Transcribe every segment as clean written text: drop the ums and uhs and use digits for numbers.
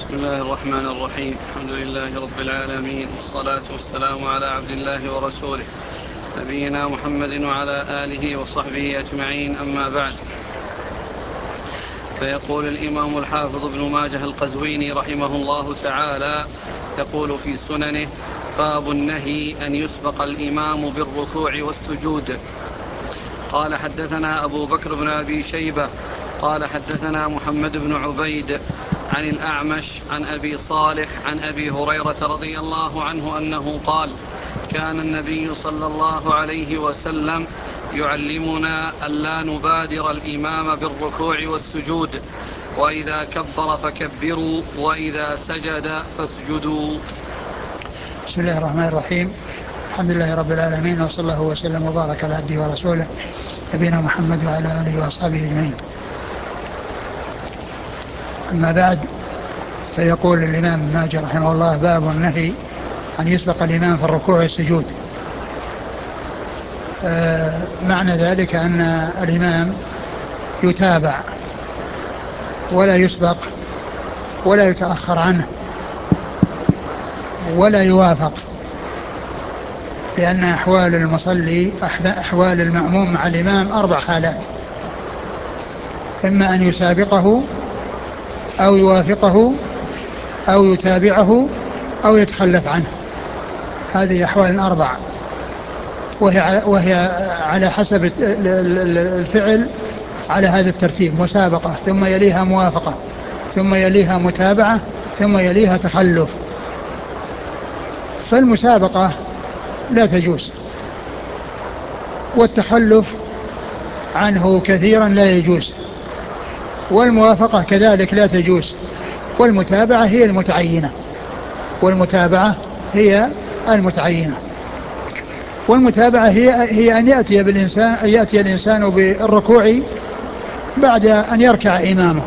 بسم الله الرحمن الرحيم. الحمد لله رب العالمين، والصلاة والسلام على عبد الله ورسوله نبينا محمد وعلى آله وصحبه أجمعين، أما بعد. فيقول الإمام الحافظ ابن ماجه القزويني رحمه الله تعالى، يقول في سننه: باب النهي أن يسبق الإمام بالركوع والسجود. قال: حدثنا أبو بكر بن أبي شيبة قال: حدثنا محمد بن عبيد عن الأعمش عن أبي صالح عن أبي هريرة رضي الله عنه أنه قال: كان النبي صلى الله عليه وسلم يعلمنا ألا نبادر الإمام بالركوع والسجود، وإذا كبر فكبروا، وإذا سجد فاسجدوا. بسم الله الرحمن الرحيم. الحمد لله رب العالمين، وصلى الله وسلم وبارك على عبده ورسوله نبينا محمد وعلى آله وأصحابه أجمعين. أما بعد، فيقول الإمام ابن ماجه رحمه الله: باب النهي أن يسبق الإمام في الركوع والسجود. معنى ذلك أن الإمام يتابع ولا يسبق ولا يتأخر عنه ولا يوافق، لأن أحوال المصلي أحوال المأموم مع الإمام 4 حالات: إما أن يسابقه أو يوافقه أو يتابعه أو يتخلف عنه. هذه أحوال 4، وهي على حسب الفعل على هذا الترتيب: مسابقة، ثم يليها موافقة، ثم يليها متابعة، ثم يليها تخلف. فالمسابقة لا تجوز، والتخلف عنه كثيرا لا يجوز، والموافقة كذلك لا تجوز، والمتابعة هي المتعينة. والمتابعة هي أن يأتي الإنسان بالركوع بعد أن يركع إمامه،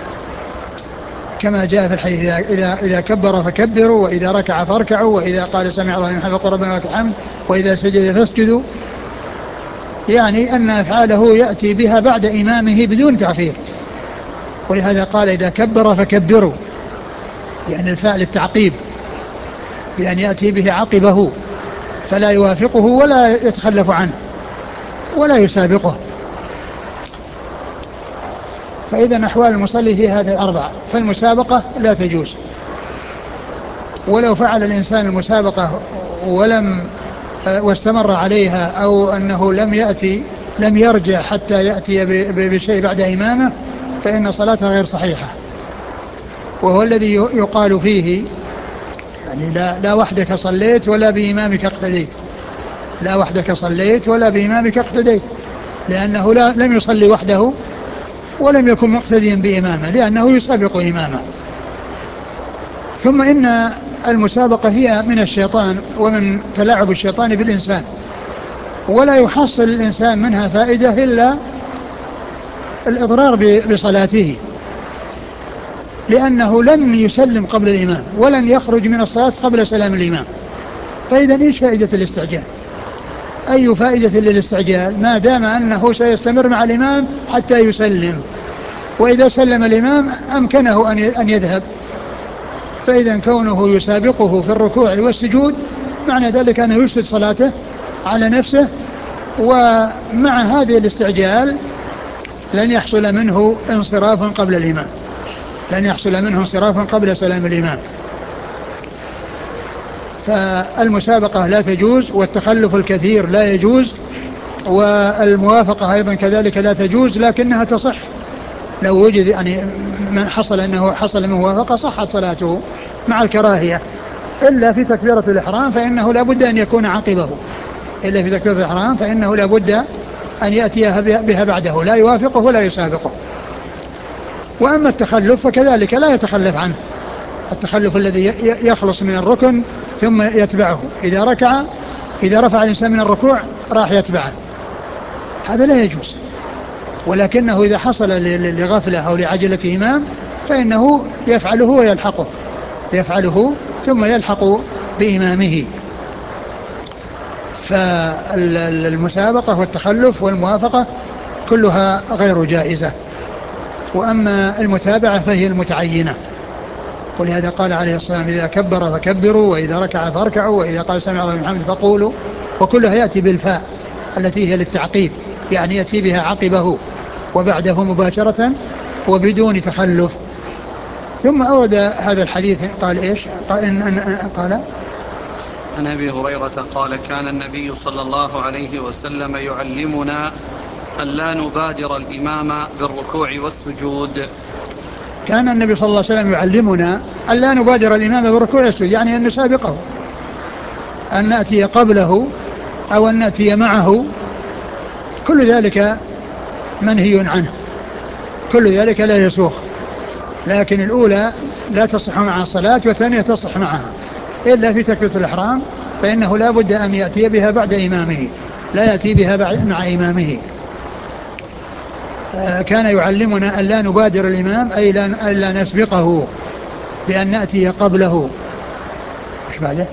كما جاء في الحديث: إذا كبر فكبروا، وإذا ركع فاركعوا، وإذا قال سمع الله لمن حمده فقل ربنا ولك الحمد، وإذا سجد فاسجدوا. يعني أن أفعاله يأتي بها بعد إمامه بدون تأخير. ولهذا قال: إذا كبر فكبروا، يعني الفعل التعقيب، بأن يأتي به عقبه، فلا يوافقه ولا يتخلف عنه ولا يسابقه. فإذا أحوال المصلي هي هذه 4. فالمسابقة لا تجوز، ولو فعل الإنسان المسابقة واستمر عليها، أو أنه لم يرجع حتى يأتي بشيء بعد إمامه، فإن صلاته غير صحيحة. وهو الذي يقال فيه: يعني لا وحدك صليت ولا بإمامك اقتديت. لا وحدك صليت ولا بإمامك اقتديت، لأنه لم يصلي وحده ولم يكن مقتديا بإمامه، لأنه يسابق إمامه. ثم إن المسابقة هي من الشيطان ومن تلاعب الشيطان بالإنسان، ولا يحصل الإنسان منها فائدة إلا الإضرار بصلاته، لأنه لن يسلم قبل الإمام ولن يخرج من الصلاة قبل سلام الإمام. فإذا إيش فائدة الاستعجال؟ أي فائدة للاستعجال ما دام أنه سيستمر مع الإمام حتى يسلم، وإذا سلم الإمام أمكنه أن يذهب. فإذا كونه يسابقه في الركوع والسجود معنى ذلك أنه يفسد صلاته على نفسه، ومع هذه الاستعجال لن يحصل منه انصراف قبل الإمام، لن يحصل منه انصرافا قبل سلام الإمام. فالمسابقة لا تجوز، والتخلف الكثير لا يجوز، والموافقة أيضا كذلك لا تجوز، لكنها تصح لو وجد يعني من حصل منه موافقة صحت صلاته مع الكراهية، إلا في تكبيرة الإحرام فإنه لا بد أن يكون عقبه، إلا في تكبيرة الإحرام فإنه لا بد أن يأتيها بها بعده، لا يوافقه ولا يسابقه. وأما التخلف فكذلك لا يتخلف عنه، التخلف الذي يخلص من الركن ثم يتبعه، إذا رفع الإنسان من الركوع راح يتبعه، هذا لا يجوز. ولكنه إذا حصل لغفلة أو لعجلة إمام فإنه يفعله ثم يلحق بإمامه. فالمسابقة والتخلف والموافقة كلها غير جائزة. وأما المتابعة فهي المتعينة، ولهذا قال عليه الصلاة والسلام إذا كبر فكبروا وإذا ركع فاركعوا وإذا قال سمع الله لمن حمده فقولوا، وكلها يأتي بالفاء التي هي للتعقيب، يعني يأتي بها عقبه وبعده مباشرة وبدون تخلف. ثم أورد هذا الحديث قال إيش؟ قال عن أبي هريرة قال كان النبي صلى الله عليه وسلم يعلمنا ألا نبادر الإمام بالركوع والسجود. كان النبي صلى الله عليه وسلم يعلمنا ألا نبادر الإمام بالركوع والسجود، يعني أن نسابقه، أن نأتي قبله أو أن نأتي معه، كل ذلك منهي عنه، كل ذلك لا يسوغ. لكن الأولى لا تصح مع الصلاة والثانية تصح معها، إلا في تكبيرة الإحرام فإنه لا بد أن يأتي بها بعد إمامه، لا يأتي بها مع إمامه. كان يعلمنا أن لا نبادر الإمام، أي لا نسبقه بأن نأتي قبله. إيش بعده؟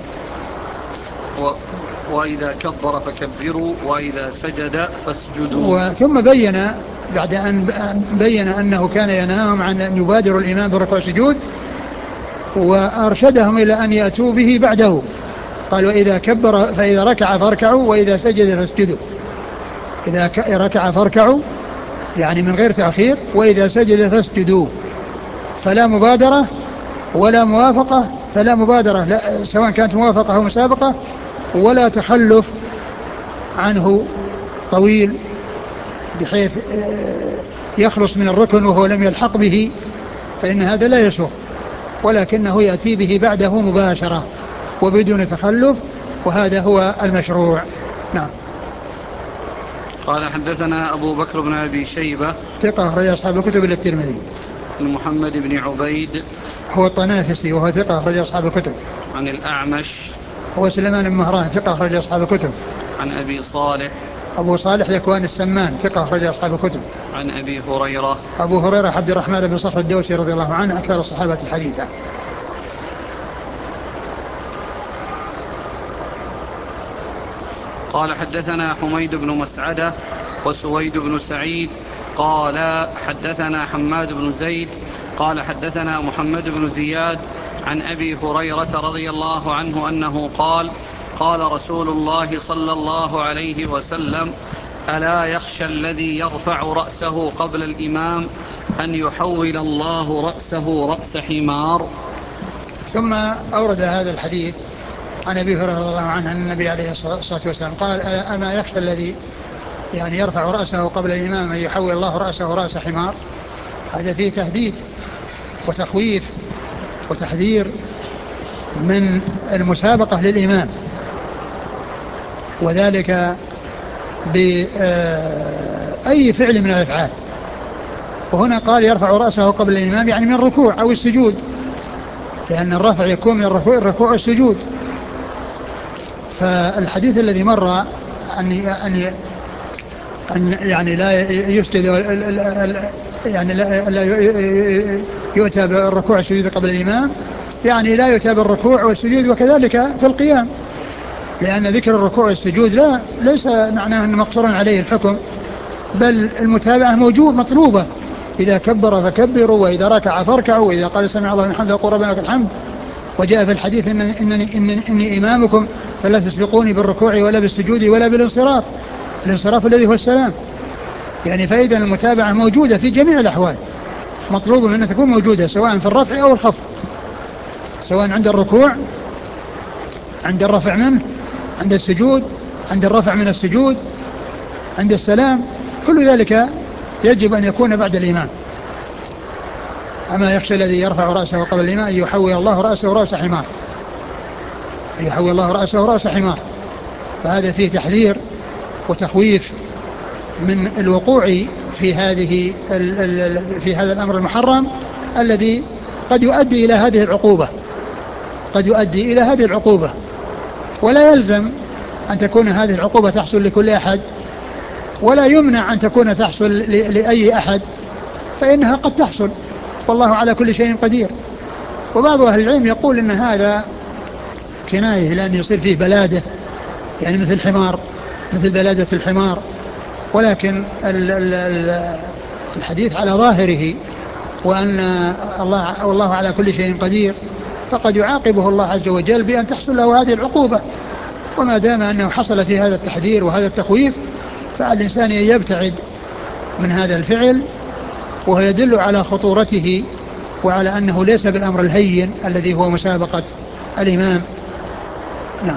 وإذا كبر فكبروا وإذا سجد فاسجدوا. ثم بين بعد أن بين أنه كان ينهاهم عن أن يبادروا الإمام بالركوع والسجود، وأرشدهم إلى أن يأتوا به بعده. قال وإذا كبر فإذا ركع فاركعوا وإذا سجد فاسجدوا. إذا ركع فاركعوا يعني من غير تأخير، وإذا سجد فاسجدوا، فلا مبادرة ولا موافقة، فلا مبادرة لا سواء كانت موافقة أو مسابقة، ولا تخلف عنه طويل بحيث يخلص من الركن وهو لم يلحق به، فإن هذا لا يسوغ، ولكنه يأتي به بعده مباشرة وبدون تخلف، وهذا هو المشروع. نعم. قال حدثنا أبو بكر بن أبي شيبة ثقة أخرج أصحاب الكتب إلا الترمذي. محمد بن عبيد هو الطنافسي وهو ثقة أخرج أصحاب الكتب. عن الأعمش هو سليمان بن مهران ثقة أخرج أصحاب الكتب. عن أبي صالح أبو صالح ذكوان السمان ثقة أخرج أصحاب الكتب. عن أبي هريرة أبو هريرة عبد الرحمن بن صخر الدوسي رضي الله عنه أكثر الصحابة الحديثة. قال حدثنا حميد بن مسعدة وسويد بن سعيد قال حدثنا حماد بن زيد قال حدثنا محمد بن زياد عن أبي هريرة رضي الله عنه أنه قال قال رسول الله صلى الله عليه وسلم ألا يخشى الذي يرفع رأسه قبل الإمام أن يحول الله رأسه رأس حمار. ثم أورد هذا الحديث عن أبي هريرة رضي الله عنه أن النبي عليه الصلاة والسلام قال أما يخشى الذي يعني يرفع رأسه قبل الإمام أن يحول الله رأسه رأس حمار. هذا فيه تهديد وتخويف وتحذير من المسابقة للإمام، وذلك بأي فعل من الأفعال. وهنا قال يرفع رأسه قبل الإمام يعني من الركوع أو السجود، لأن الرفع يكون من الركوع والسجود. فالحديث الذي مر أن يعني لا يسجد يعني لا يؤتى بالركوع والسجود قبل الإمام، يعني لا يؤتى بالركوع والسجود، وكذلك في القيام، لأن ذكر الركوع والسجود ليس معناه أن مقصورا عليه الحكم، بل المتابعة موجود مطلوبة. إذا كبر فكبروا وإذا ركع فاركعوا وإذا قال سمع الله لمن حمده فقولوا ربنا لك الحمد. وجاء في الحديث إني إمامكم فلا تسبقوني بالركوع ولا بالسجود ولا بالانصراف، الانصراف الذي هو السلام. يعني فإذا المتابعة موجودة في جميع الأحوال، مطلوب من أن تكون موجودة سواء في الرفع أو الخفض، سواء عند الركوع، عند الرفع منه، عند السجود، عند الرفع من السجود، عند السلام، كل ذلك يجب أن يكون بعد الإمام. أما يخشى الذي يرفع رأسه قبل الإمام أن يحول الله رأسه رأس حمار، أن يحول الله رأسه رأس حمار. فهذا فيه تحذير وتخويف من الوقوع في هذا الأمر المحرم الذي قد يؤدي إلى هذه العقوبة، قد يؤدي إلى هذه العقوبة. ولا يلزم أن تكون هذه العقوبة تحصل لكل أحد، ولا يمنع أن تكون تحصل لأي أحد، فإنها قد تحصل، والله على كل شيء قدير. وبعض أهل العلم يقول إن هذا كناية لأن يصير فيه بلادة، يعني مثل حمار، مثل بلادة الحمار. ولكن الحديث على ظاهره وأن والله على كل شيء قدير، فقد يعاقبه الله عز وجل بأن تحصل له هذه العقوبة. وما دام أنه حصل في هذا التحذير وهذا التخويف، فعلى الإنسان أن يبتعد من هذا الفعل، وهو يدل على خطورته وعلى أنه ليس بالأمر الهين الذي هو مسابقة الإمام. نعم.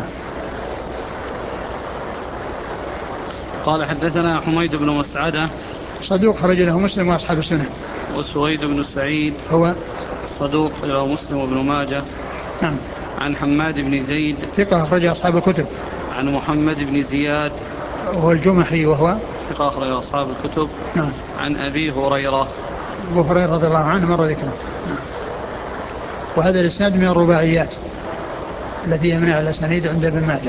قال حدثنا حميد بن مسعدة صدوق خرج له مسلم وأصحاب السنة. وسويد بن سعيد هو صدوق له مسلم وابن ماجه. نعم. عن حماد بن زيد ثقة أخرج أصحاب الكتب. عن محمد بن زياد وهو الجمحي وهو ثقة أخرج أصحاب الكتب. نعم. عن أبي هريرة. أبو هريرة رضي الله عنه مر ذكره. نعم. وهذا الإسناد من الرباعيات التي يمنع الأسانيد عند ابن ماجه.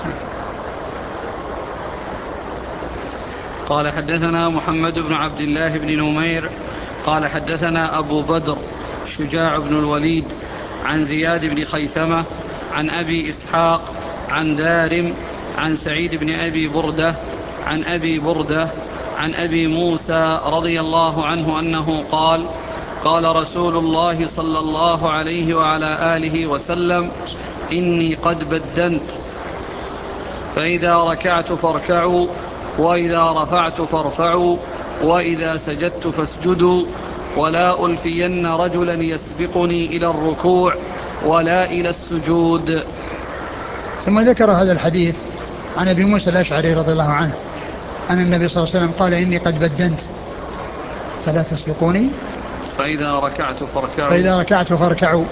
قال حدثنا محمد بن عبد الله بن نمير قال حدثنا أبو بدر شجاع بن الوليد عن زياد بن خيثمة عن أبي إسحاق عن دارم عن سعيد بن أبي بردة عن أبي بردة عن أبي موسى رضي الله عنه أنه قال: قال رسول الله صلى الله عليه وعلى آله وسلم: إني قد بدنت، فإذا ركعت فاركعوا، وإذا رفعت فارفعوا، وإذا سجدت فاسجدوا، ولا ألفين رجلا يسبقني إلى الركوع ولا إلى السجود. ثم ذكر هذا الحديث عن أبي موسى الأشعري رضي الله عنه أن النبي صلى الله عليه وسلم قال: إني قد بدنت فلا تسبقوني، فإذا ركعت فاركعوا،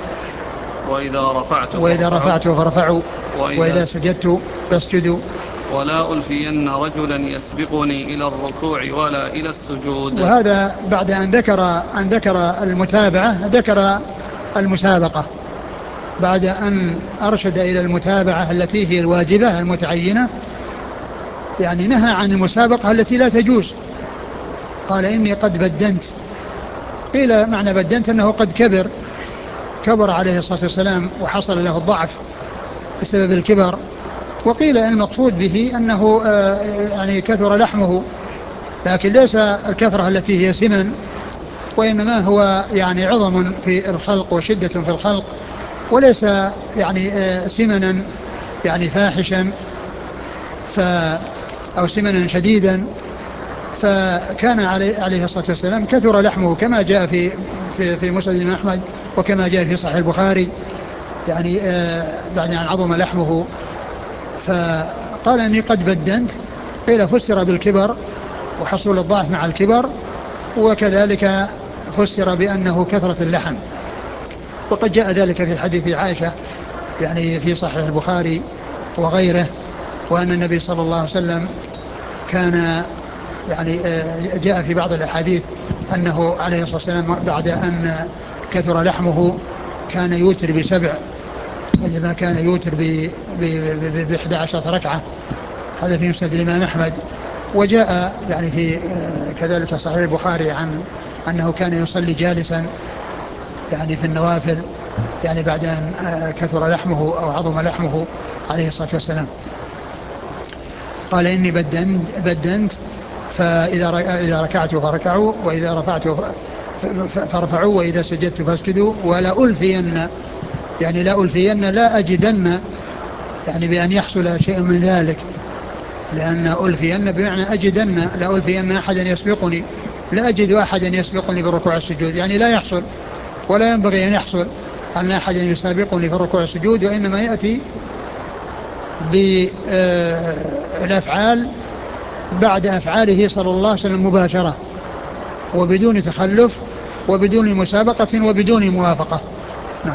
وإذا رفعت فارفعوا، وإذا سجدت فاسجدوا، ولا ألفين رجلا يسبقني إلى الركوع ولا إلى السجود. وهذا بعد أن ذكر المتابعة ذكر المسابقة، بعد أن أرشد إلى المتابعة التي هي الواجبة المتعينة، يعني نهى عن المسابقة التي لا تجوز. قال: إني قد بدنت. قيل معنى بدنت أنه قد كبر عليه الصلاة والسلام وحصل له الضعف بسبب الكبر. وقيل المقصود به أنه يعني كثر لحمه، لكن ليس الكثرة التي هي سمن، وإنما هو يعني عظم في الخلق وشدة في الخلق، وليس يعني سمنا يعني فاحشا أو سمنا شديدا. فكان عليه الصلاة والسلام كثر لحمه كما جاء في مسند الإمام أحمد، وكما جاء في صحيح البخاري، يعني بعد أن عظم لحمه. فقال: إني قد بدنت. قيل فسر بالكبر وحصول الضعف مع الكبر، وكذلك فسر بأنه كثرة اللحم. وقد جاء ذلك في حديث عائشة يعني في صحيح البخاري وغيره، وأن النبي صلى الله عليه وسلم كان يعني جاء في بعض الأحاديث أنه عليه الصلاة والسلام بعد أن كثر لحمه كان يوتر ب7، إذا كان يوتر ب11 ركعة. هذا في مسند الإمام أحمد. وجاء يعني في كذلك صحيح البخاري عن أنه كان يصلي جالسا يعني في النوافل، يعني بعد أن كثر لحمه أو عظم لحمه عليه الصلاة والسلام. قال: إني بدنت فإذا ركعت فاركعوا، وإذا رفعت فارفعوا، وإذا سجدت فاسجدوا، ولا ألفين، يعني لا ألفين لا أجدن، يعني بأن يحصل شيء من ذلك، لأن ألفين بمعنى أجدن، لا ألفين أحدا يسبقني، لا أجد أحدا يسبقني بالركوع والسجود، يعني لا يحصل ولا ينبغي أن يحصل أن أحدا يسابقني في الركوع والسجود، وإنما يأتي بالأفعال بعد أفعاله صلى الله عليه وسلم مباشرة، وبدون تخلف، وبدون مسابقة، وبدون موافقة. نعم.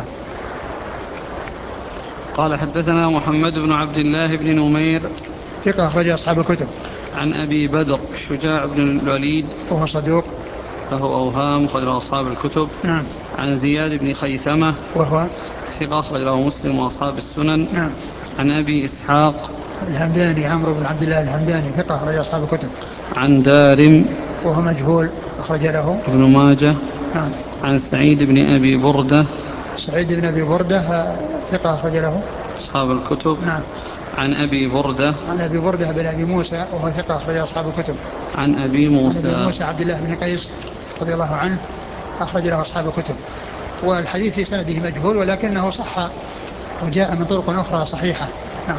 قال حدثنا محمد بن عبد الله بن نمير ثقة أخرج أصحاب الكتب. عن أبي بدر شجاع بن الوليد وهو صدوق له أوهام أخرج أصحاب الكتب. نعم. عن زياد بن خيثمة وهو ثقة أخرج له مسلم وأصحاب السنن. نعم. عن أبي إسحاق الهمداني عمرو بن عبد الله الهمداني ثقة أخرج أصحاب الكتب. عن دارم وهو مجهول أخرج له ابن ماجه. نعم. عن سعيد بن أبي بردة سعيد بن أبي بردة ثقة أخرج له أصحاب الكتب. نعم. عن أبي بردة بن أبي موسى وهو ثقة أخرج أصحاب الكتب. عن أبي موسى عبد الله بن قيس رضي الله عنه أخرج له أصحاب الكتب. والحديث في سنده مجهول ولكنه صح وجاء من طرق أخرى صحيحة. نعم.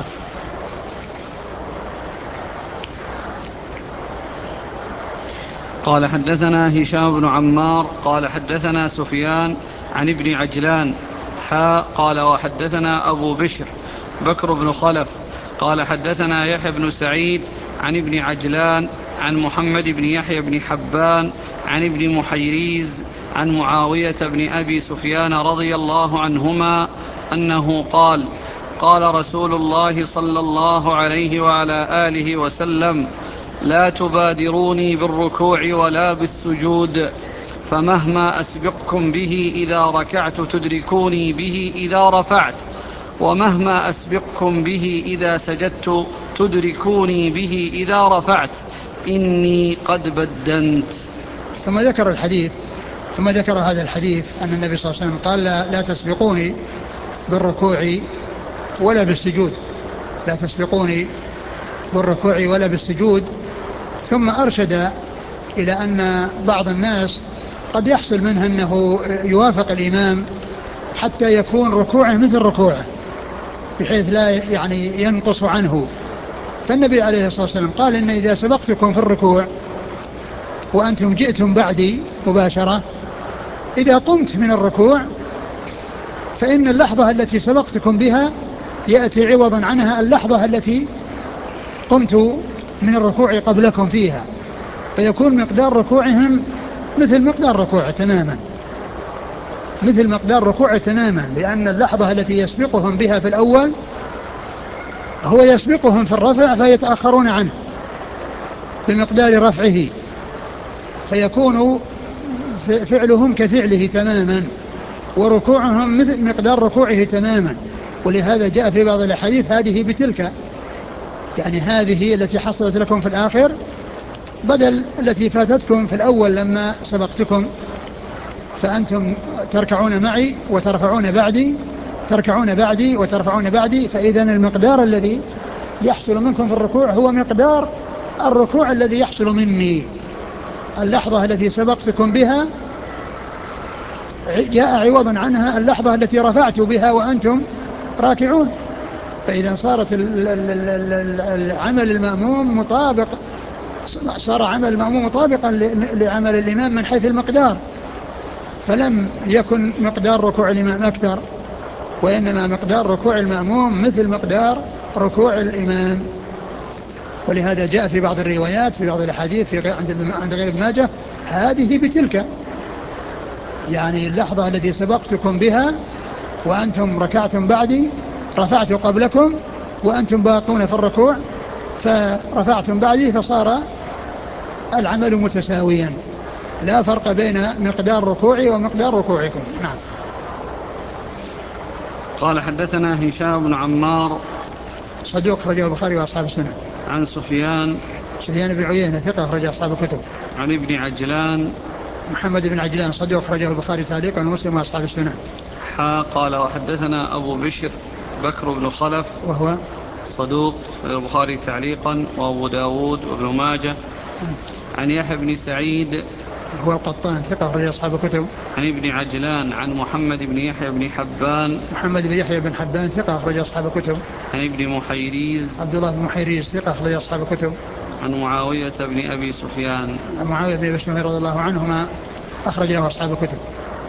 قال حدثنا هشام بن عمار قال حدثنا سفيان عن ابن عجلان قال وحدثنا أبو بشر بكر بن خلف قال حدثنا يحيى بن سعيد عن ابن عجلان عن محمد بن يحيى بن حبان عن ابن محيريز عن معاوية بن أبي سفيان رضي الله عنهما أنه قال قال رسول الله صلى الله عليه وعلى آله وسلم لا تبادروني بالركوع ولا بالسجود فمهما أسبقكم به إذا ركعت تدركوني به إذا رفعت ومهما أسبقكم به إذا سجدت تدركوني به إذا رفعت إني قد بدنت. ثم ذكر هذا الحديث أن النبي صلى الله عليه وسلم قال لا تسبقوني بالركوع ولا بالسجود، لا تسبقوني بالركوع ولا بالسجود. ثم أرشد إلى أن بعض الناس قد يحصل منه أنه يوافق الإمام حتى يكون ركوعه مثل ركوعه بحيث لا يعني ينقص عنه. فالنبي عليه الصلاة والسلام قال إن إذا سبقتكم في الركوع وأنتم جئتم بعدي مباشرة، إذا قمت من الركوع فإن اللحظة التي سبقتكم بها يأتي عوضا عنها اللحظة التي قمت من الركوع قبلكم فيها، فيكون مقدار ركوعهم مثل مقدار ركوعه تماما، مثل مقدار ركوعه تماما، لأن اللحظة التي يسبقهم بها في الأول هو يسبقهم في الرفع فيتأخرون عنه بمقدار رفعه، فيكون فعلهم كفعله تماما وركوعهم مثل مقدار ركوعه تماما. ولهذا جاء في بعض الأحاديث هذه بتلك، يعني هذه التي حصلت لكم في الآخر بدل التي فاتتكم في الأول لما سبقتكم، فأنتم تركعون معي وترفعون بعدي، تركعون بعدي وترفعون بعدي، فإذا المقدار الذي يحصل منكم في الركوع هو مقدار الركوع الذي يحصل مني. اللحظة التي سبقتكم بها جاء عوضا عنها اللحظة التي رفعت بها وأنتم راكعون، فإذا صارت العمل المأموم مطابق، صار عمل المأموم مطابقا لعمل الإمام من حيث المقدار، فلم يكن مقدار ركوع الإمام أكثر، وإنما مقدار ركوع المأموم مثل مقدار ركوع الإمام. ولهذا جاء في بعض الروايات في بعض الحديث عند غير ابن ماجه هذه بتلك، يعني اللحظة التي سبقتكم بها وأنتم ركعتم بعدي رفعت قبلكم وأنتم باقون في الركوع فرفعتم بعدي، فصار العمل متساويا، لا فرق بين مقدار ركوعي ومقدار ركوعكم. نعم. قال حدثنا هشام بن عمار صدوق أخرجه البخاري وأصحاب السنن. عن سفيان بن عيينة ثقة أخرج أصحاب الكتب. عن ابن عجلان محمد بن عجلان صدوق أخرجه البخاري تعليقا ومسلم وأصحاب السنن. قال وحدثنا أبو بشر بكر بن خلف وهو صدوق البخاري تعليقا وأبو داود وابن ماجه. عن يحيى بن سعيد هو القطان ثقة أخرج أصحاب الكتب. عن ابن عجلان عن محمد بن يحيى بن حبان محمد بن يحيى بن حبان ثقة أخرج أصحاب الكتب. عن ابن محيريز عبد الله بن محيريز ثقة أخرج أصحاب الكتب. عن معاوية بن أبي سفيان معاوية بن أبي سفيان رضي الله عنهما أخرج له أصحاب الكتب.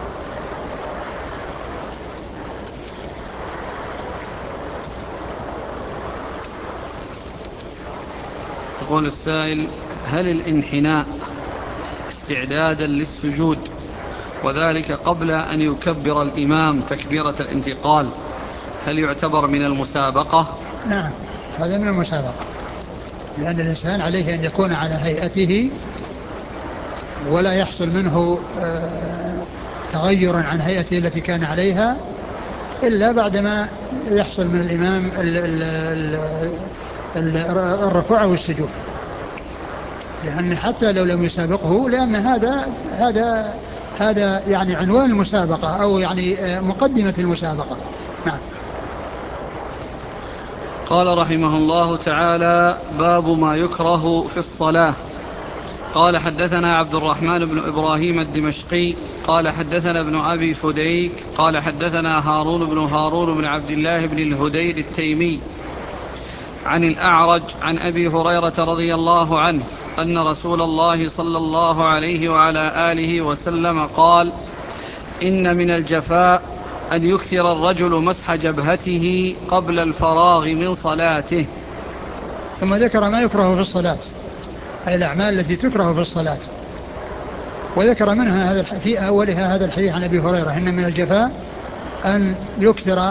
يقول السائل: هل الانحناء استعدادا للسجود وذلك قبل أن يكبر الإمام تكبيرة الانتقال هل يعتبر من المسابقة؟ نعم، هذا من المسابقة، لأن الإنسان عليه أن يكون على هيئته ولا يحصل منه تغير عن هيئته التي كان عليها إلا بعدما يحصل من الإمام الركوع والسجود، لأن حتى لو لم يسابقه، لأن هذا يعني عنوان المسابقة أو يعني مقدمة المسابقة. نعم. قال رحمه الله تعالى: باب ما يكره في الصلاة. قال حدثنا عبد الرحمن بن إبراهيم الدمشقي قال حدثنا ابن أبي فديك قال حدثنا هارون بن عبد الله بن الهدير التيمي عن الأعرج عن أبي هريرة رضي الله عنه أن رسول الله صلى الله عليه وعلى آله وسلم قال: إن من الجفاء أن يكثر الرجل مسح جبهته قبل الفراغ من صلاته. ثم ذكر ما يكره في الصلاة، أي الأعمال التي تكره في الصلاة، وذكر منها في أولها هذا الحديث عن أبي هريرة: إن من الجفاء أن يكثر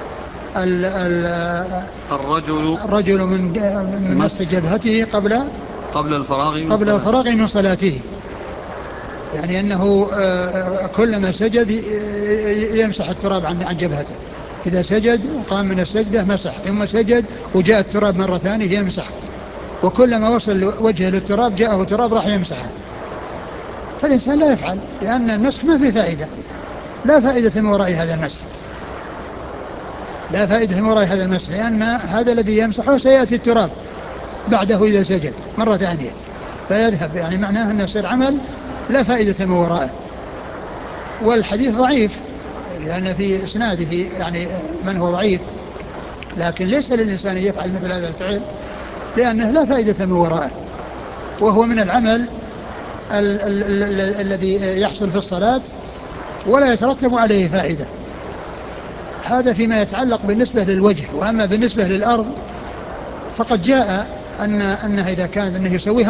الرجل من مسح جبهته قبل الفراغ من صلاته، يعني أنه كلما سجد يمسح التراب عن جبهته. إذا سجد وقام من السجدة مسح، ثم سجد وجاء التراب مرة ثانية يمسح، وكلما وصل وجهه للتراب جاءه تراب راح يمسحه. فالإنسان لا يفعل، لأن المسح ما فيه فائدة، لا فائدة من وراء هذا المسح، لا فائدة من وراء هذا المسح، لأن هذا الذي يمسحه سيأتي التراب بعده إذا سجد مرة ثانية فيذهب، يعني معناه أنه يصير عمل لا فائدة من وراءه. والحديث ضعيف لأن في إسناده يعني من هو ضعيف، لكن ليس للإنسان يفعل مثل هذا الفعل لأنه لا فائدة من وراءه، وهو من العمل الذي يحصل في الصلاة ولا يترتب عليه فائدة. هذا فيما يتعلق بالنسبة للوجه. وأما بالنسبة للأرض فقد جاء أنها إذا كانت أنه يسويها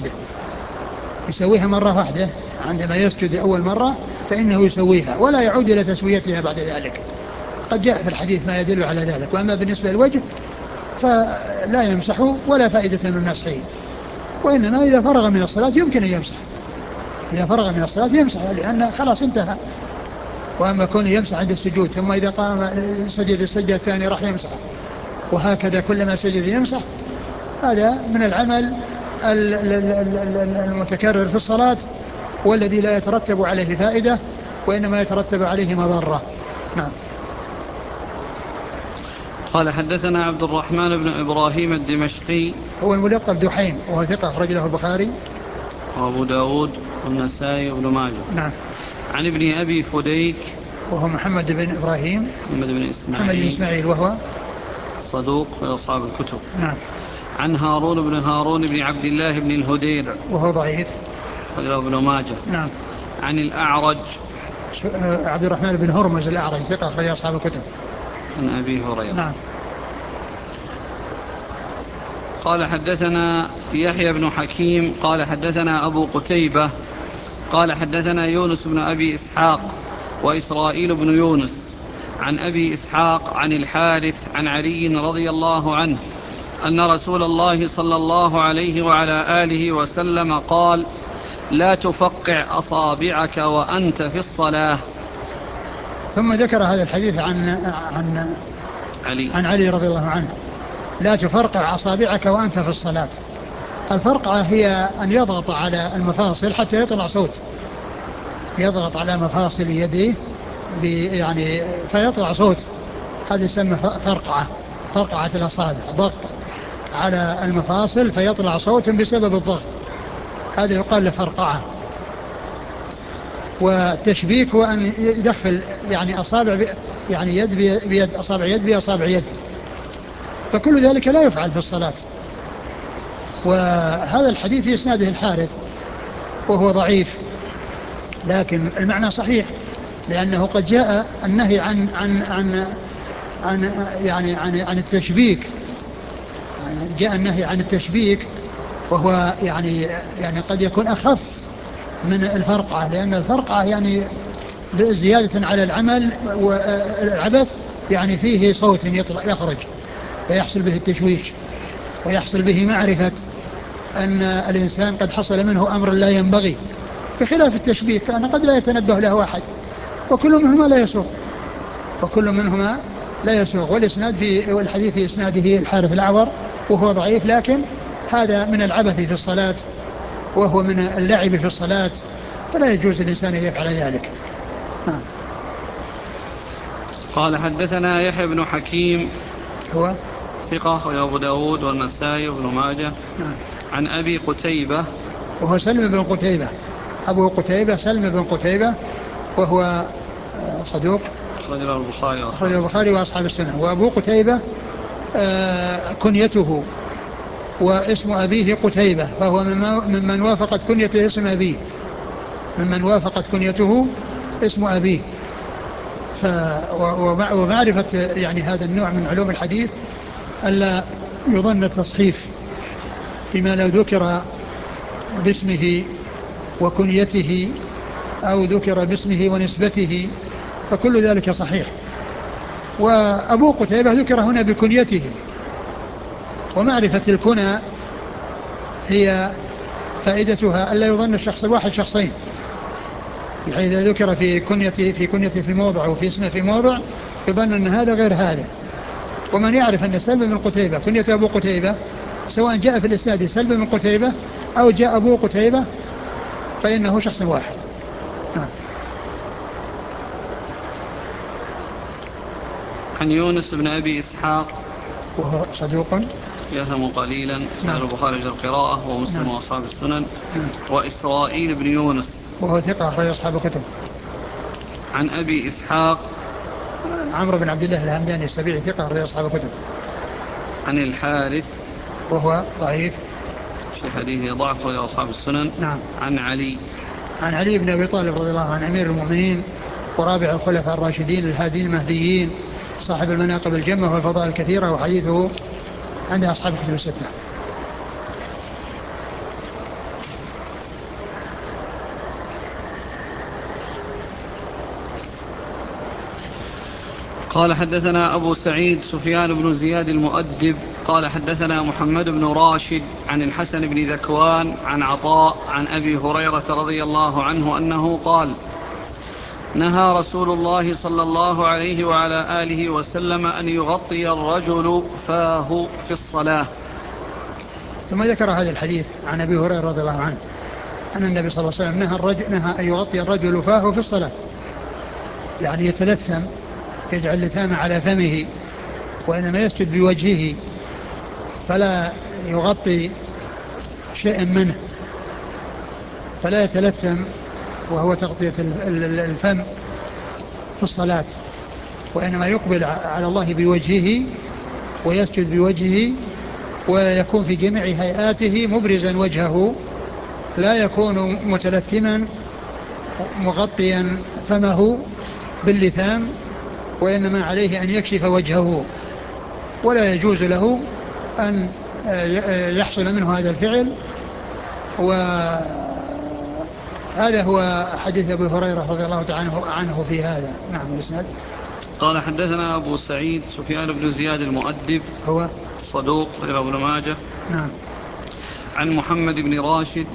مرة واحدة عندما يسجد أول مرة فإنه يسويها ولا يعود إلى تسويتها بعد ذلك، قد جاء في الحديث ما يدل على ذلك. وأما بالنسبة للوجه فلا يمسح ولا فائدة من مسحه، وإنما إذا فرغ من الصلاة يمكن أن يمسح، إذا فرغ من الصلاة يمسح لأن خلاص انتهى. وأما كونه يمسح عند السجود ثم إذا قام سجد السجدة الثانية راح يمسح، وهكذا كلما سجد يمسح، هذا من العمل المتكرر في الصلاة والذي لا يترتب عليه فائدة وإنما يترتب عليه مضرة. نعم. قال حدثنا عبد الرحمن بن إبراهيم الدمشقي هو الملقب دحيم وهو ثقة أخرج له البخاري وأبو داود والنسائي وابن ماجه. نعم. عن ابن أبي فديك وهو محمد بن إسماعيل وهو صدوق أصحاب الكتب. نعم. عن هارون بن عبد الله بن الهدير وهو ضعيف وله ابن ماجه. نعم. عن الأعرج عبد الرحمن بن هرمز الأعرج ثقة أخرج أصحاب الكتب. عن أبي هريرة. نعم. قال حدثنا يحيى بن حكيم قال حدثنا أبو قتيبة قال حدثنا يونس بن أبي إسحاق وإسرائيل بن يونس عن أبي إسحاق عن الحارث عن علي رضي الله عنه أن رسول الله صلى الله عليه وعلى آله وسلم قال: لا تفقع أصابعك وأنت في الصلاة. ثم ذكر هذا الحديث عن علي رضي الله عنه: لا تفرقع أصابعك وأنت في الصلاة. الفرقعة هي أن يضغط على المفاصل حتى يطلع صوت، يضغط على مفاصل يديه يعني فيطلع صوت، هذا يسمى فرقعة الأصابع، ضغط على المفاصل فيطلع صوت بسبب الضغط، هذا يقال له فرقعة. والتشبيك هو أن يدخل يعني أصابع يعني يد بيد، أصابع يد بأصابع يد، فكل ذلك لا يفعل في الصلاة. وهذا الحديث في إسناده الحارث وهو ضعيف، لكن المعنى صحيح لأنه قد جاء النهي عن التشبيك، جاء النهي عن التشبيك، وهو يعني قد يكون أخف من الفرقعة، لأن الفرقعة يعني زيادة على العمل، والعبث يعني فيه صوت يخرج فيحصل به التشويش ويحصل به معرفة أن الإنسان قد حصل منه أمر لا ينبغي، بخلاف التشبيك أنا قد لا يتنبه له أحد وكل منهما لا يسوغ. والحديث في إسناده الحارث الأعور وهو ضعيف، لكن هذا من العبث في الصلاة وهو من اللعب في الصلاة، فلا يجوز الإنسان أن يفعل ذلك. قال حدثنا يحيى بن حكيم هو ثقة وأبو داود والنسائي وابن ماجه. عن أبي قتيبة وهو سلم بن قتيبة، أبو قتيبة سلم بن قتيبة، وهو صدوق أخرجه البخاري وأصحاب السنة. وأبو قتيبة كنيته واسم أبيه قتيبة، فهو ممن وافقت كنيته اسم أبيه، ممن وافقت كنيته اسم أبيه. ومعرفة يعني هذا النوع من علوم الحديث ألا يظن التصحيف فيما لو ذكر باسمه وكنيته أو ذكر باسمه ونسبته فكل ذلك صحيح. وأبو قتيبة ذكر هنا بكنيته، ومعرفة الكنى هي فائدتها ألا يظن الشخص الواحد شخصين، بحيث إذا ذكر في كنيته في موضع وفي اسمه في موضع يظن أن هذا غير هذا. ومن يعرف أن سلم بن قتيبة كنية أبو قتيبة، سواء جاء في الإسناد سلم بن قتيبة أو جاء أبو قتيبة، فإنه شخص واحد. نعم. عن يونس بن أبي إسحاق وهو صدوق يهم قليلا، نعم. البخاري القراءة ومسلم نعم. وأصحاب السنن. نعم. وإسرائيل بن يونس وهو ثقة أخرج أصحاب الكتب. عن أبي إسحاق عمرو بن عبد الله الهمداني السبيعي ثقة أخرج أصحاب الكتب. عن الحارث وهو ضعيف في حديثه ضعف أخرج أصحاب السنن. نعم. عن علي بن أبي طالب رضي الله عنه أمير المؤمنين ورابع الخلفاء الراشدين الهادين المهديين صاحب المناقب الجمة والفضائل الكثيرة، وحديثه عند أصحاب الكتب الستة. قال حدثنا أبو سعيد سفيان بن زياد المؤدب قال حدثنا محمد بن راشد عن الحسن بن ذكوان عن عطاء عن أبي هريرة رضي الله عنه أنه قال: نهى رسول الله صلى الله عليه وعلى آله وسلم أن يغطي الرجل فاه في الصلاة. ثم ذكر هذا الحديث عن أبي هريرة رضي الله عنه أن النبي صلى الله عليه وسلم نهى أن يغطي الرجل فاه في الصلاة، يعني يتلثم، يجعل لثام على فمه، وإنما يسجد بوجهه فلا يغطي شيئا منه، فلا يتلثم وهو تغطية الفم في الصلاة، وإنما يقبل على الله بوجهه ويسجد بوجهه، ويكون في جميع هيئاته مبرزا وجهه، لا يكون متلثما مغطيا فمه باللثام، وإنما عليه أن يكشف وجهه، ولا يجوز له أن يحصل منه هذا الفعل. وهذا هو حديث أبي هريرة رضي الله تعالى عنه في هذا. نعم. الإسناد قال حدثنا أبو سعيد سفيان بن زياد المؤدب هو صدوق غير ابن ماجه. نعم. عن محمد بن راشد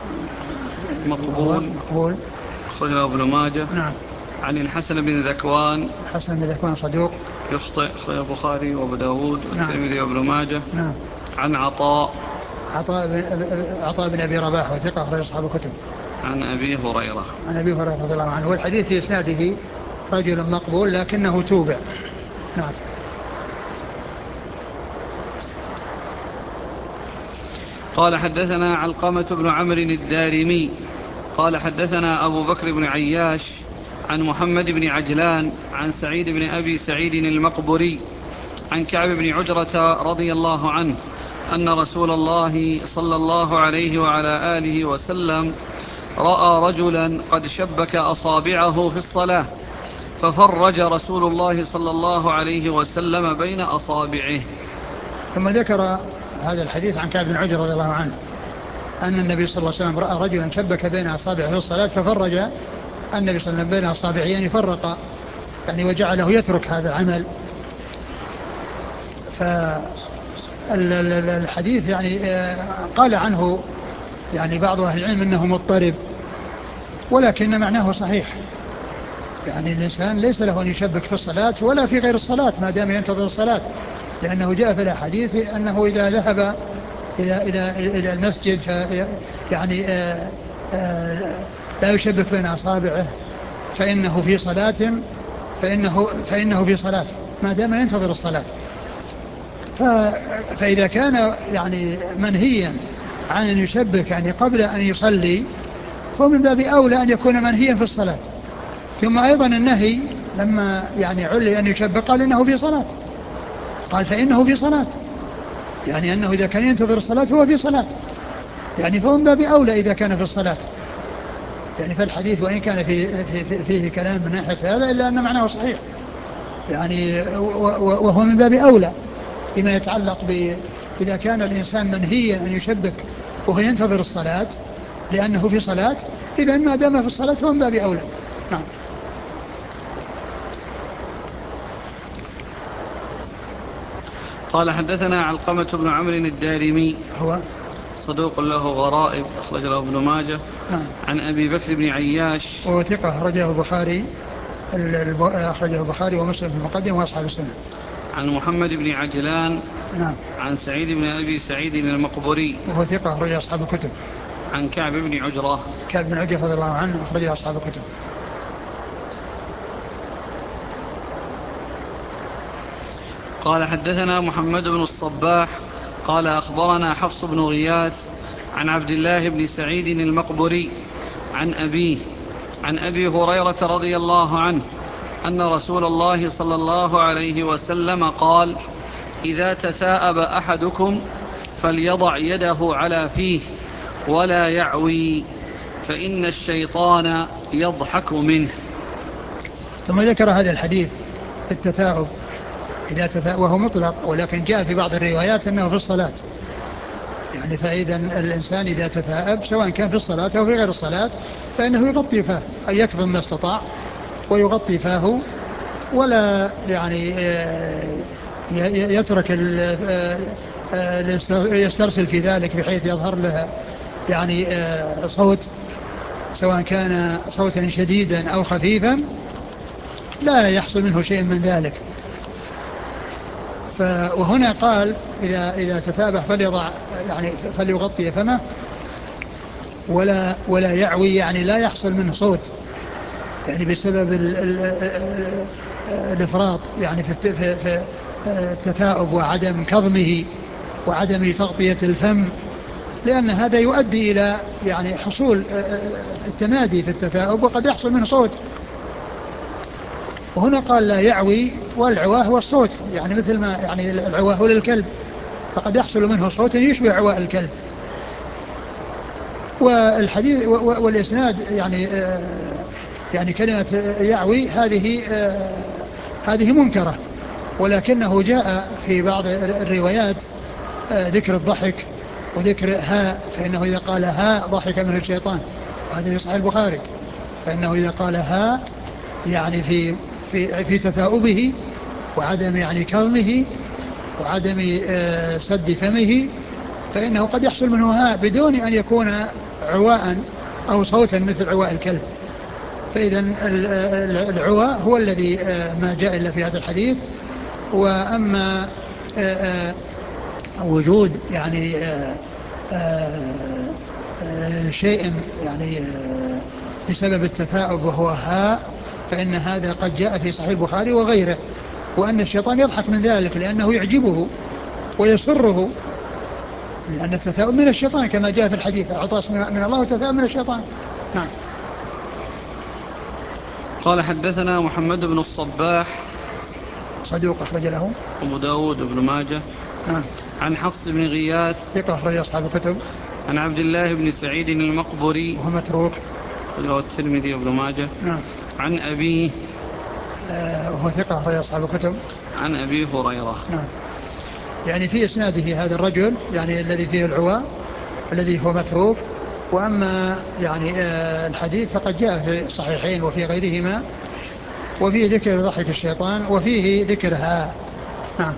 مقبول أخرجه ابن ماجه. نعم. عن الحسن بن ذكوان الحسن بن ذكوان صدوق يخطئ أخرجه البخاري وابو داود والترمذي وابن ماجه. نعم. عن عطاء بن أبي رباح وثقة أخرج أصحاب الكتب. عن أبي هريرة رضي الله عنه. والحديث في إسناده رجل مقبول لكنه توبع. نعم. قال حدثنا علقمة بن عمرو الدارمي قال حدثنا أبو بكر بن عياش عن محمد بن عجلان عن سعيد بن أبي سعيد المقبري عن كعب بن عجرة رضي الله عنه أن رسول الله صلى الله عليه وعلى آله وسلم رأى رجلا قد شبك أصابعه في الصلاة، ففرج رسول الله صلى الله عليه وسلم بين أصابعه. ثم ذكر هذا الحديث عن كعب بن عجرة رضي الله عنه أن النبي صلى الله عليه وسلم رأى رجلا شبك بين أصابعه في الصلاة، ففرج النبي صلى الله عليه وسلم بين أصابعه، يعني فرق، يعني وجعله يترك هذا العمل. فالحديث يعني قال عنه يعني بعض أهل العلم أنه مضطرب، ولكن معناه صحيح، يعني الإنسان ليس له أن يشبك في الصلاة ولا في غير الصلاة ما دام ينتظر الصلاة، لأنه جاء في الحديث أنه إذا ذهب إلى المسجد يعني لا يشبك بين أصابعه فإنه في صلاة، فإنه في صلاة ما دام ينتظر الصلاة. فإذا كان يعني منهيا عن أن يشبك يعني قبل أن يصلي، فمن باب أولى أن يكون منهيا في الصلاة. ثم أيضا النهي لما يعني علي أن يشبك قال إنه في صلاة، قال فإنه في صلاة، يعني أنه إذا كان ينتظر الصلاة فهو في صلاة، يعني فهو من باب أولى إذا كان في الصلاة. يعني فالحديث وإن كان فيه كلام من ناحية هذا إلا أن معناه صحيح، يعني وهو من باب أولى فيما يتعلق إذا كان الإنسان منهيا أن يشبك وهو ينتظر الصلاة لأنه في صلاة، إذا ما دام في الصلاة فهو من باب أولى. نعم. قال حدثنا علقمة بن عمرو الدارمي هو صدوق له غرائب أخرج له ابن ماجه. نعم. عن أبي بكر بن عياش وهو ثقة أخرجه البخاري، أخرجه البخاري ومسلم في المقدمة وأصحاب السنة. عن محمد بن عجلان. نعم. عن سعيد بن أبي سعيد المقبري وهو ثقة أخرج أصحاب الكتب. عن كعب بن عجرة. كعب بن عجرة رضي الله عنه أخرج أصحاب الكتب. قال حدثنا محمد بن الصباح قال أخبرنا حفص بن غياث عن عبد الله بن سعيد المقبري عن أبيه عن أبي هريرة رضي الله عنه أن رسول الله صلى الله عليه وسلم قال: إذا تثاءب أحدكم فليضع يده على فيه ولا يعوي فإن الشيطان يضحك منه. ثم ذكر هذا الحديث في التثاؤب، إذا تثاءب وهو مطلق، ولكن جاء في بعض الروايات أنه في الصلاة، يعني فإذا الإنسان إذا تثاءب سواء كان في الصلاة أو في غير الصلاة فإنه يغطي فاه، أي يكظم ما استطاع ويغطي فاه، ولا يعني يترك يسترسل في ذلك بحيث يظهر له يعني صوت، سواء كان صوتا شديدا أو خفيفا لا يحصل منه شيء من ذلك. وهنا قال إذا تتابع فليضع يعني فليغطي فمه ولا يعوي، يعني لا يحصل منه صوت، يعني بسبب الإفراط يعني في التثاؤب وعدم كظمه وعدم تغطية الفم، لأن هذا يؤدي إلى يعني حصول التمادي في التثاؤب وقد يحصل منه صوت. وهنا قال لا يعوي، والعواه هو الصوت، يعني مثل ما يعني العواه للكلب فقد يحصل منه صوت يشبه عواء الكلب. والحديث والإسناد يعني كلمة يعوي هذه منكرة، ولكنه جاء في بعض الروايات ذكر الضحك وذكر ها، فإنه إذا قال ها ضحك منه الشيطان، وهذا في صحيح البخاري، فإنه إذا قال ها يعني في تثاؤبه وعدم يعني كظمه وعدم سد فمه فإنه قد يحصل منه ها بدون أن يكون عواء أو صوتا مثل عواء الكلب. فإذا العواء هو الذي ما جاء إلا في هذا الحديث. وأما وجود يعني شيء يعني بسبب التثاؤب وهو ها، فإن هذا قد جاء في صحيح البخاري وغيره، وأن الشيطان يضحك من ذلك لأنه يعجبه ويسره، لأن التثاؤب من الشيطان كما جاء في الحديث: عطاس من الله وتثاؤب من الشيطان. نعم. قال حدثنا محمد بن الصباح صدوق أخرج له أبو داود بن ماجه. نعم. عن حفص بن غياث ثقة أخرج أصحاب الكتب. عن عبد الله بن سعيد المقبري وهو متروك وله الترمذي وابن ماجه. نعم. عن أبيه وهو ثقة أخرج أصحاب الكتب. عن أبي هريرة. نعم. يعني في إسناده هذا الرجل يعني الذي فيه العواء الذي هو متروك. وأما يعني الحديث فقد جاء في الصحيحين وفي غيرهما، وفيه ذكر ضحك الشيطان وفيه ذكرها. نعم.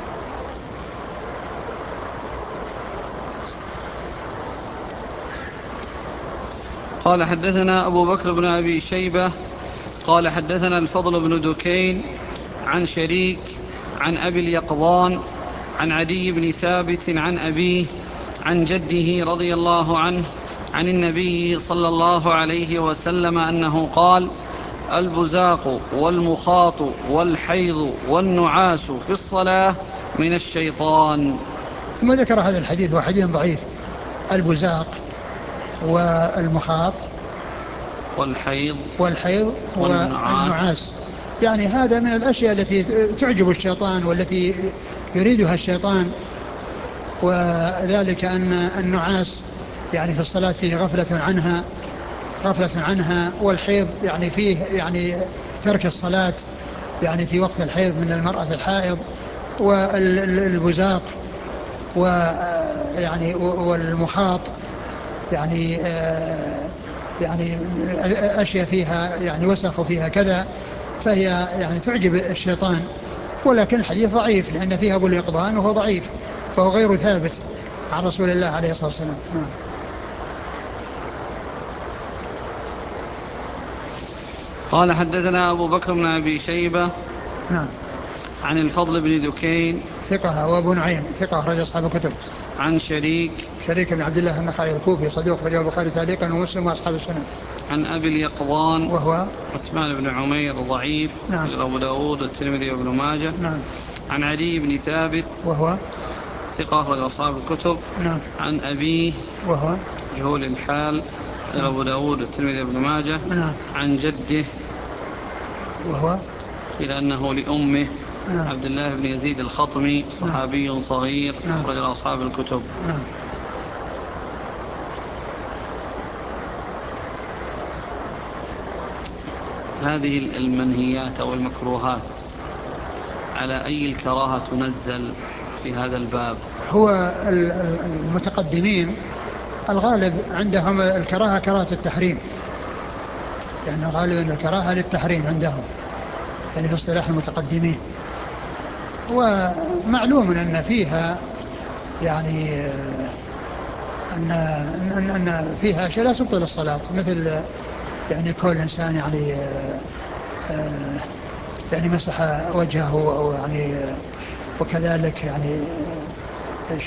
قال حدثنا أبو بكر بن أبي شيبة قال حدثنا الفضل بن دكين عن شريك عن أبي اليقظان عن عدي بن ثابت عن أبيه عن جده رضي الله عنه عن النبي صلى الله عليه وسلم أنه قال: البزاق والمخاط والحيض والنعاس في الصلاة من الشيطان. ثم ذكر هذا الحديث، وحديث ضعيف، البزاق والمخاط والحيض والنعاس. يعني هذا من الأشياء التي تعجب الشيطان والتي يريدها الشيطان، وذلك أن النعاس يعني في الصلاة فيه غفلة عنها، والحيض يعني فيه يعني ترك الصلاة يعني في وقت الحيض من المرأة الحائض، والبزاق ويعني والمخاط يعني يعني أشياء فيها يعني وسخ وفيها كذا، فهي يعني تعجب الشيطان. ولكن الحديث ضعيف لأن فيها أبو اليقظان وهو ضعيف، فهو غير ثابت عن رسول الله عليه الصلاة والسلام. قال حدثنا أبو بكر بن أبي شيبة عن الفضل بن دكين ثقة، وأبو نعيم ثقة أخرج أصحاب الكتب. عن شريك بن عبد الله النخعي الكوفي صدوق أخرجه البخاري تعليقا ومسلم وأصحاب السنن. عن أبي اليقظان وهو عثمان بن عمير ضعيف، أبو داود والترمذي وابن ماجه. عن علي بن ثابت وهو ثقة أخرج أصحاب الكتب. عن أبيه وهو جهول الحال، أبو داود والترمذي وابن ماجه. عن جده وهو إلى أنه لأمه عبد الله بن يزيد الخطمي صحابي صغير أخرج أصحاب الكتب. هذه المنهيات أو المكروهات على أي الكراهة تنزل في هذا الباب؟ هو المتقدمين الغالب عندهم الكراهة كراهة التحريم، يعني غالبا الكراهة للتحريم عندهم يعني في اصطلاح المتقدمين. ومعلوم أن فيها يعني أن فيها أشياء لا تبطل الصلاة، مثل يعني كل إنسان يعني مسح وجهه أو يعني وكذلك يعني ايش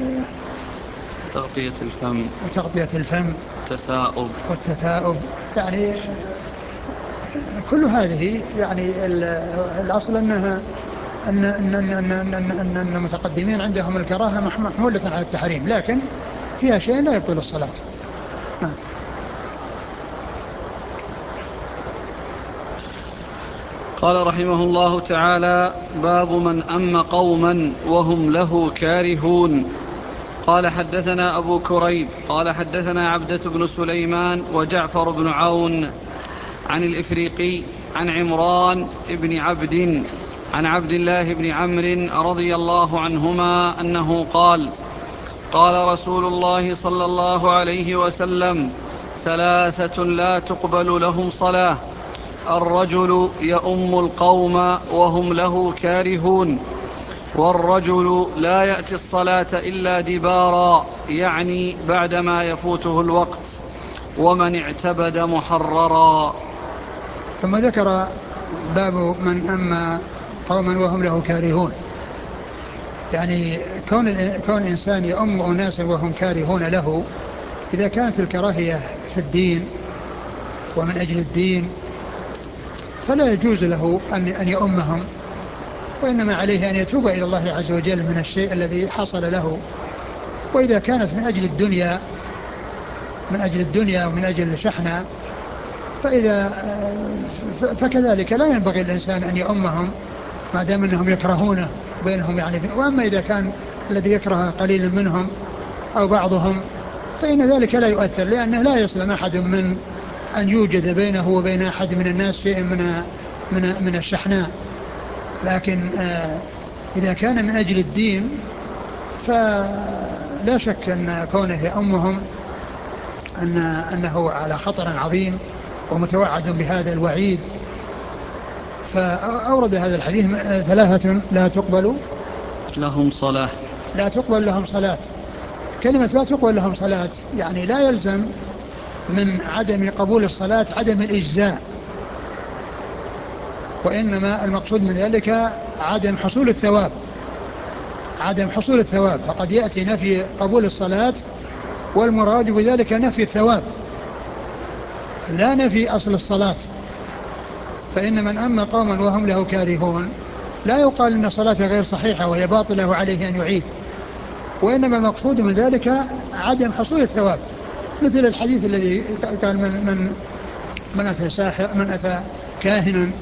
تغطية الفم والتثاؤب يعني كل هذه يعني الأصل أنها أن المتقدمين عندهم الكراهة محمولة على التحريم، لكن فيها شيء لا يبطل الصلاة. قال رحمه الله تعالى: باب من أم قوما وهم له كارهون. قال حدثنا أبو كريب قال حدثنا عبدة بن سليمان وجعفر بن عون عن الإفريقي عن عمران بن عبد عن عبد الله بن عمرو رضي الله عنهما أنه قال: قال رسول الله صلى الله عليه وسلم: ثلاثة لا تقبل لهم صلاة: الرجل يؤم القوم وهم له كارهون، والرجل لا يأتي الصلاة إلا دبارا، يعني بعدما يفوته الوقت، ومن اعتبد محررا. ثم ذكر باب من أم قوما وهم له كارهون، يعني كون إنسان يؤم أناسا وهم كارهون له، إذا كانت الكراهية في الدين ومن أجل الدين فلا يجوز له أن يؤمهم، وإنما عليه أن يتوب إلى الله عز وجل من الشيء الذي حصل له. وإذا كانت من أجل الدنيا ومن أجل الشحنة فكذلك لا ينبغي الإنسان أن يؤمهم ما دام أنهم يكرهونه بينهم يعني. وأما إذا كان الذي يكره قليل منهم أو بعضهم فإن ذلك لا يؤثر، لأنه لا يسلم أحد من أن يوجد بينه وبين أحد من الناس شيء من الشحناء. لكن إذا كان من أجل الدين فلا شك أن كونه يؤمهم أنه على خطر عظيم ومتوعد بهذا الوعيد. فأورد هذا الحديث: ثلاثة لا تقبل لهم صلاة. كلمة لا تقبل لهم صلاة يعني لا يلزم من عدم قبول الصلاة عدم الإجزاء، وإنما المقصود من ذلك عدم حصول الثواب. فقد يأتي نفي قبول الصلاة والمراد بذلك نفي الثواب لا نفي أصل الصلاة. فإن من أما قوما وهم له كارهون لا يقال إن صلاة غير صحيحة وهي باطلة وعليه أن يعيد، وإنما المقصود من ذلك عدم حصول الثواب، مثل الحديث الذي قال من أتى ساحر، من أتى كاهنا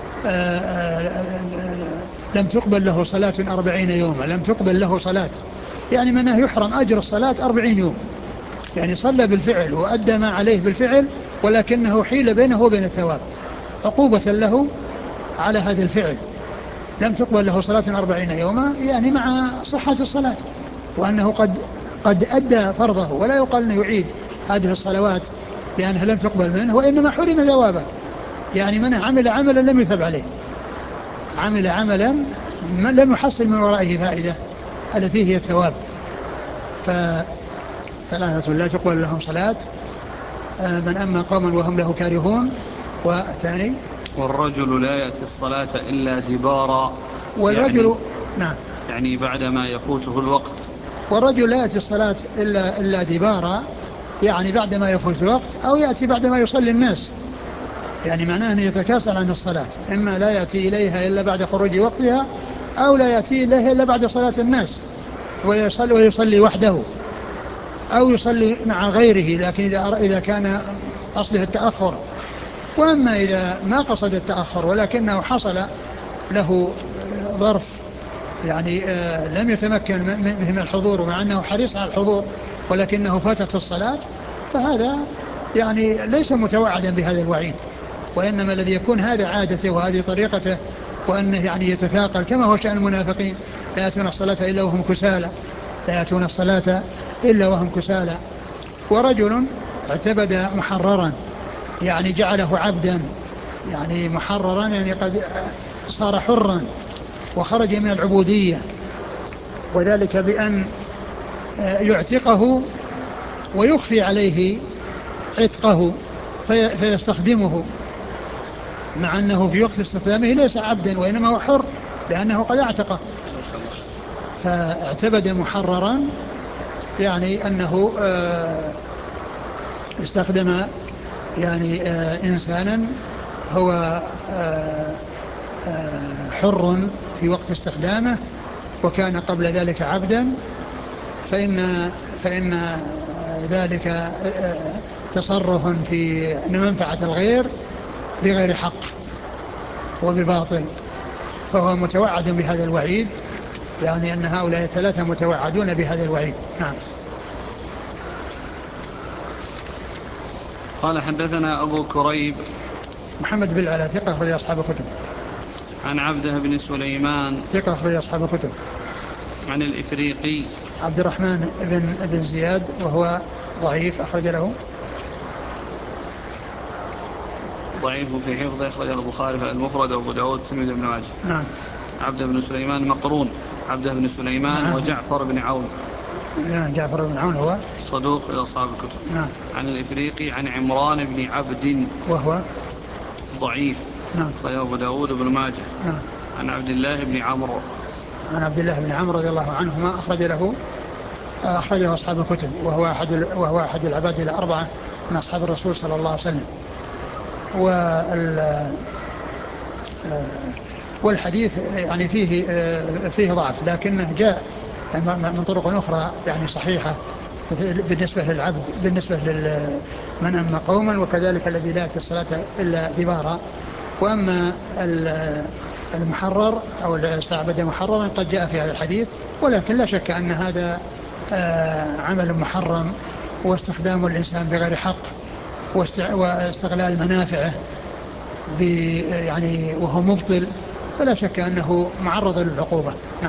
لم تقبل له صلاة 40 يوما، لم تقبل له صلاة، يعني منه يحرم أجر الصلاة 40 يوم، يعني صلى بالفعل وأدى ما عليه بالفعل، ولكنه حيل بينه وبين الثواب عقوبة له على هذا الفعل. لم تقبل له صلاة 40 يوما، يعني مع صحة الصلاة، وأنه قد أدى فرضه، ولا يقال أنه يعيد هذه الصلوات لأنها لم تقبل منه، وإنما حرم ثوابه، يعني من عمل عملا لم يثب عليه، عمل عملا لم يحصل من ورائه فائدة التي هي الثواب. فثلاثة لا تقبل لهم صلاة: من أما قوما وهم له كارهون، والثاني والرجل لا يأتي الصلاة إلا دبارا، والرجل يعني نعم، يعني بعدما يفوته الوقت. والرجل لا يأتي الصلاة إلا دبارا، يعني بعدما يفوت الوقت، أو يأتي بعدما يصلي الناس، يعني معناه أنه يتكاسل عن الصلاة، إما لا يأتي إليها إلا بعد خروج وقتها، أو لا يأتي إليها إلا بعد صلاة الناس ويصلي وحده، أو يصلي مع غيره، لكن إذا كان قصده التأخر. وأما إذا ما قصد التأخر ولكنه حصل له ظرف، يعني لم يتمكن من الحضور، ومع أنه حريص على الحضور ولكنه فاتت الصلاة، فهذا يعني ليس متوعدا بهذا الوعيد، وإنما الذي يكون هذا عادته وهذه طريقته، وأنه يعني يتثاقل، كما هو شأن المنافقين: لا يأتون الصلاة إلا وهم كسالى، لا يأتون الصلاة إلا وهم كسالى. ورجل اعتبد محررا، يعني جعله عبدا، يعني محررا، يعني قد صار حرا وخرج من العبودية، وذلك بأن يعتقه ويخفي عليه عتقه فيستخدمه، مع أنه في وقت استخدامه ليس عبدا وإنما هو حر، لأنه قد اعتقه. فاعتبد محررا، يعني أنه استخدم يعني إنسانا هو حر في وقت استخدامه، وكان قبل ذلك عبدا، فإن ذلك تصرف في منفعة الغير بغير حق وبباطل، فهو متوعد بهذا الوعيد، يعني أن هؤلاء الثلاثة متوعدون بهذا الوعيد. نعم. قال حدثنا أبو كريب محمد بن العلاء ثقة أخرج أصحاب الكتب. عن عبده بن سليمان ثقة أخرج أصحاب الكتب. عن الإفريقي عبد الرحمن بن زياد وهو ضعيف، أخرج له ضعيف في حفظه، أخرج البخاري في المفرد وأبو داود والترمذي وابن ماجه. نعم. عبده بن سليمان مقرون، عبده بن سليمان نعم. وجعفر بن عون. نعم. جعفر بن عون هو صدوق إلى أصحاب الكتب. نعم. عن الإفريقي عن عمران بن عبد وهو ضعيف. نعم. أخرجه أبو داود وابن ماجه. نعم. عن عبد الله بن عمرو. عن عبد الله بن عمرو رضي الله عنهما، أخرجه أصحاب الكتب، وهو أحد العباد الأربعة من أصحاب الرسول صلى الله عليه وسلم. والحديث يعني فيه ضعف، لكنه جاء من طرق أخرى يعني صحيحة، بالنسبة للعبد، بالنسبة من أما قوما، وكذلك الذي لا يأتي الصلاة إلا دبارا. وأما المحرر أو استعبد محررا قد جاء في هذا الحديث، ولكن لا شك أن هذا عمل محرم، واستخدام الإنسان بغير حق، واستغلال منافعه يعني وهو مبطل، فلا شك أنه معرض للعقوبة. نعم.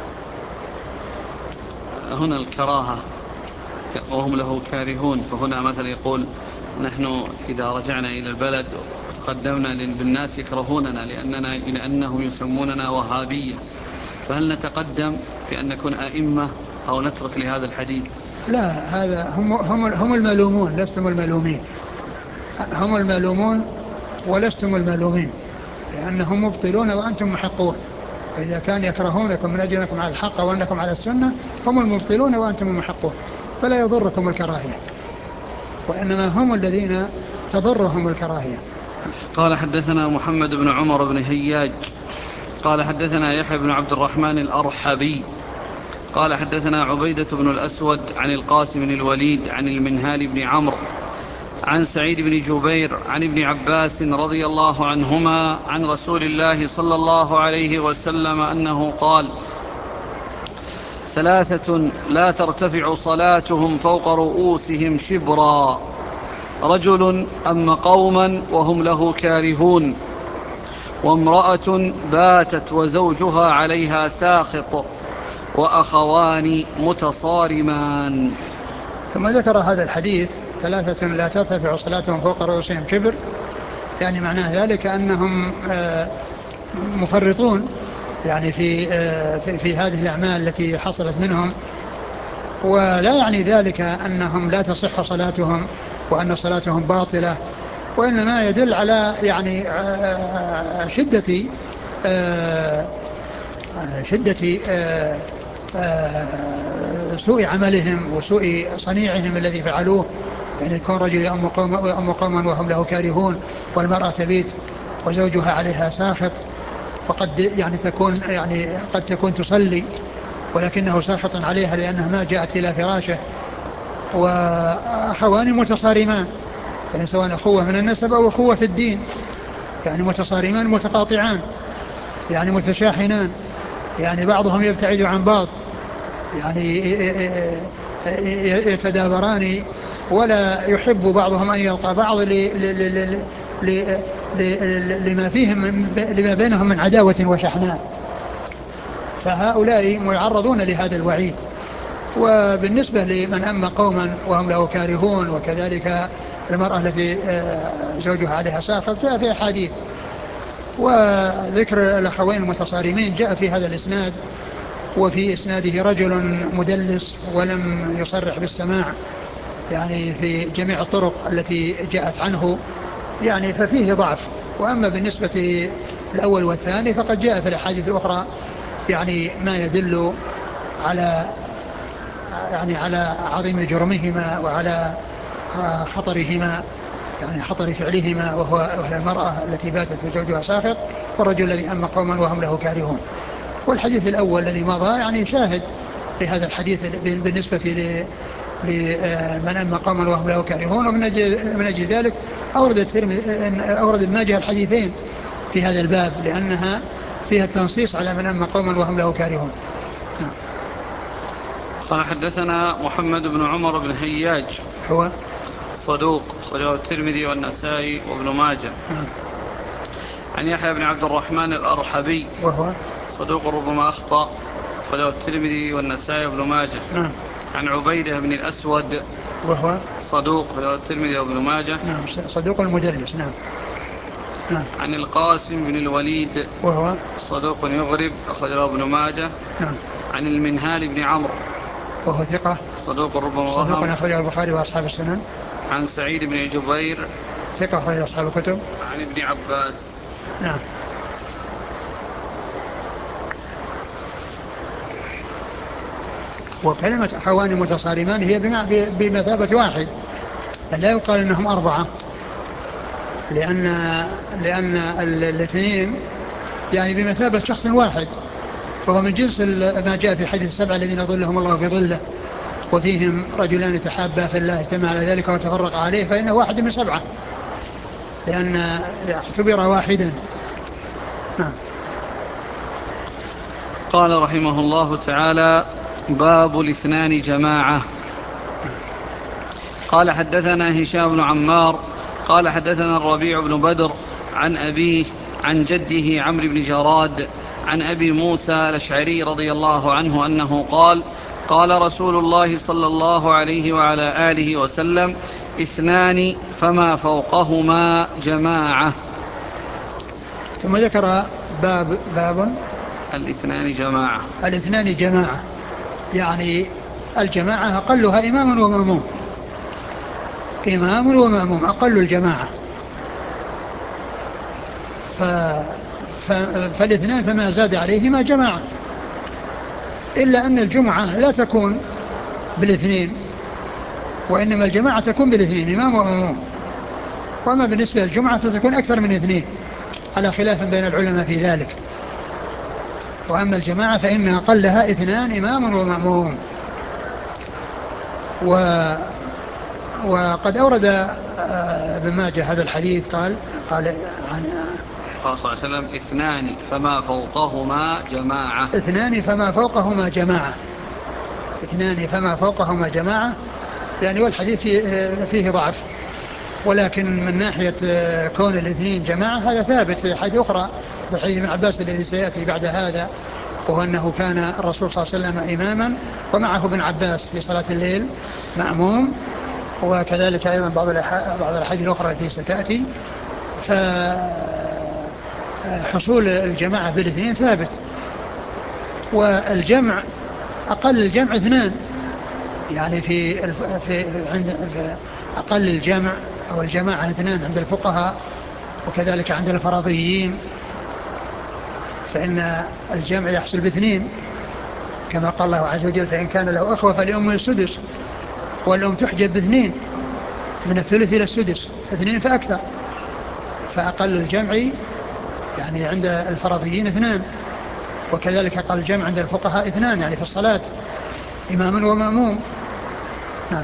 هنا الكراهة وهم له كارهون، فهنا مثلا يقول نحن إذا رجعنا إلى البلد وتقدمنا بالناس يكرهوننا لأنهم يسموننا وهابية، فهل نتقدم بأن نكون أئمة أو نترك لهذا الحديث؟ لا، هذا هم الملومون، لستم الملومين، هم الملومون ولستم الملومين، لأنهم مبطلون وأنتم محقون. فإذا كان يكرهونكم من أجل أنكم على الحق وأنكم على السنة، هم المبطلون وأنتم المحقون، فلا يضركم الكراهية، وإنما هم الذين تضرهم الكراهية. قال حدثنا محمد بن عمر بن هياج قال حدثنا يحيى بن عبد الرحمن الأرحبي قال حدثنا عبيدة بن الأسود عن القاسم بن الوليد عن المنهال بن عمرو عن سعيد بن جبير عن ابن عباس رضي الله عنهما عن رسول الله صلى الله عليه وسلم أنه قال: ثلاثة لا ترتفع صلاتهم فوق رؤوسهم شبرا: رجل أم قوما وهم له كارهون، وامرأة باتت وزوجها عليها ساخط، وأخوان متصارمان. ثم ذكر هذا الحديث: ثلاثة لا ترتفع صلاتهم فوق رؤوسهم شبر، يعني معناه ذلك أنهم مفرطون يعني في هذه الأعمال التي حصلت منهم، ولا يعني ذلك أنهم لا تصح صلاتهم وأن صلاتهم باطلة، وإنما يدل على يعني شدة سوء عملهم وسوء صنيعهم الذي فعلوه. يعني يكون رجل يأم قوما وهم له كارهون، والمرأة تبيت وزوجها عليها ساخط، وقد يعني قد تكون تصلي ولكنه ساخط عليها لأنها ما جاءت إلى فراشه. وأخوان متصارمان، يعني سواء أخوة من النسب أو أخوة في الدين، يعني متصارمان متقاطعان، يعني متشاحنان، يعني بعضهم يبتعد عن بعض، يعني يتدابران، ولا يحب بعضهم أن يلقى بعض لما بينهم من عداوة وشحناء. فهؤلاء معرضون لهذا الوعيد. وبالنسبة لمن أما قوما وهم له كارهون، وكذلك المرأة التي زوجها عليها ساخط، جاء في أحاديث. وذكر الأخوين المتصارمين جاء في هذا الإسناد، وفي إسناده رجل مدلس ولم يصرح بالسماع يعني في جميع الطرق التي جاءت عنه، يعني ففيه ضعف. وأما بالنسبة الأول والثاني فقد جاء في الأحاديث الأخرى يعني ما يدل على عظيم جرمهما وعلى خطرهما، يعني خطر فعلهما، وهي المرأة التي باتت وزوجها ساخط، والرجل الذي أما قوما وهم له كارهون. والحديث الأول الذي مضى يعني شاهد لهذا الحديث بالنسبة لمن أما قوما وهم له كارهون. ومن أجل ذلك أورد ابن ماجه الحديثين في هذا الباب، لأنها فيها التنصيص على من أما قوما وهم له كارهون. قال حدثنا محمد بن عمر بن هياج، هو صدوق، أخرجه الترمذي والنسائي وابن ماجه. عن يحيى بن عبد الرحمن الأرحبي، وهو صدوق ربما أخطأ، أخرجه الترمذي والنسائي وابن ماجه. عن عبيدة بن الأسود، وهو صدوق، أخرجه الترمذي وابن ماجه. صدوق المدلس. عن القاسم بن الوليد، وهو صدوق يغرب، أخرجه ابن ماجه. عن المنهال بن عمرو، وهو ثقة، صدوق ربما وهم، صدوق أخرجه البخاري وأصحاب السنن. عن سعيد بن جبير، ثقة، أخرجه أصحاب الكتب. عن ابن عباس. وكلمة أخوان متصارمان هي بمثابة واحد، لا يقال أنهم أربعة، لأن الاثنين يعني بمثابة شخص واحد، فهو من جنس ما جاء في حديث السبعة الذين ظلهم الله في ظله، وفيهم رجلان تحابا في الله اجتمع على ذلك وتفرق عليه، فإنه واحد من سبعة، لأن اعتبر واحدا. قال رحمه الله تعالى: باب الاثنان جماعة. قال حدثنا هشام بن عمار قال حدثنا الربيع بن بدر عن أبيه عن جده عمرو بن جراد عن أبي موسى الأشعري رضي الله عنه أنه قال: قال رسول الله صلى الله عليه وعلى آله وسلم: اثنان فما فوقهما جماعة. ثم ذكر باب الاثنان جماعة. الاثنان جماعة، يعني الجماعة أقلها إمام ومأموم، إمام ومأموم أقل الجماعة. فالاثنان فما زاد عليهما جماعة، إلا أن الجمعة لا تكون بالاثنين، وإنما الجماعة تكون بالاثنين إمام ومأموم. وما بالنسبة للجمعة فتكون أكثر من اثنين، على خلاف بين العلماء في ذلك. وأما الجماعة فإن أقلها اثنان إمام ومأموم. وقد أورد ابن ماجه هذا الحديث قال قال صلى الله عليه وسلم اثنان فما فوقهما جماعة. اثنان فما فوقهما جماعة. اثنان فما فوقهما جماعة، يعني والحديث فيه ضعف، ولكن من ناحية كون الاثنين جماعة هذا ثابت في حديث أخرى، في حديث ابن عباس الذي سيأتي بعد هذا، وهو أنه كان الرسول صلى الله عليه وسلم إماما ومعه ابن عباس في صلاة الليل مأموم، وكذلك أيضا بعض الأحاديث الأخرى التي ستأتي. فحصول الجماعة بالاثنين ثابت، والجمع أقل الجمع اثنان، يعني عند أقل الجمع أو الجماعة اثنان عند الفقهاء، وكذلك عند الفرضيين، فإن الجمع يحصل باثنين كما قال الله عز وجل: فإن كان له أخوة فلأمه السدس، والأم تحجب باثنين من الثلث إلى السدس، اثنين فأكثر. فأقل الجمع يعني عند الفرضيين اثنان، وكذلك أقل الجمع عند الفقهاء اثنان، يعني في الصلاة إمام ومأموم. نعم.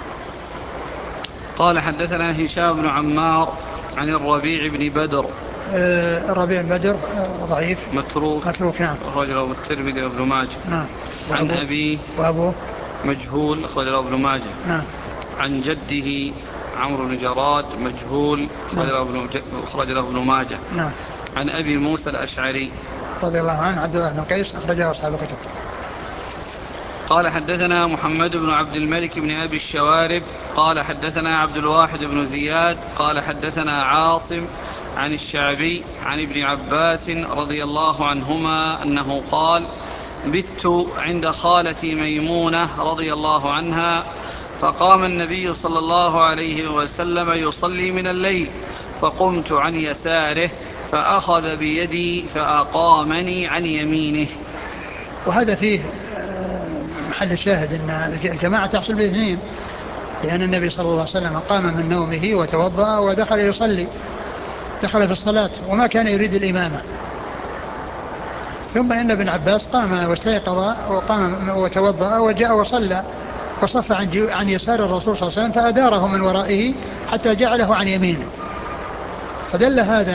قال حدثنا هشام بن عمار عن الربيع بن بدر. الربيع بن بدر ضعيف متروك. نعم. أخرجه الترمذي وابن ماجه. نعم. عن أبيه وأبوه مجهول، أخرجه ابن ماجه. نعم. عن جده عمرو بن جراد مجهول، أخرجه ابن ماجه. نعم. عن أبي موسى الأشعري رضي الله عنه عبد الله بن قيس، أخرجه أصحاب الكتب. قال حدثنا محمد بن عبد الملك بن أبي الشوارب قال حدثنا عبد الواحد بن زياد قال حدثنا عاصم عن الشعبي عن ابن عباس رضي الله عنهما أنه قال: بت عند خالتي ميمونة رضي الله عنها، فقام النبي صلى الله عليه وسلم يصلي من الليل، فقمت عن يساره فأخذ بيدي فأقامني عن يمينه. وهذا فيه محل الشاهد أن الجماعة تحصل باثنين، لأن النبي صلى الله عليه وسلم قام من نومه وتوضأ ودخل يصلي، دخل في الصلاة وما كان يريد الإمامة. ثم إن ابن عباس قام واستيقظ وقام وتوضأ وجاء وصلى، فصف عن يسار الرسول صلى الله عليه وسلم فأداره من ورائه حتى جعله عن يمينه. فدل هذا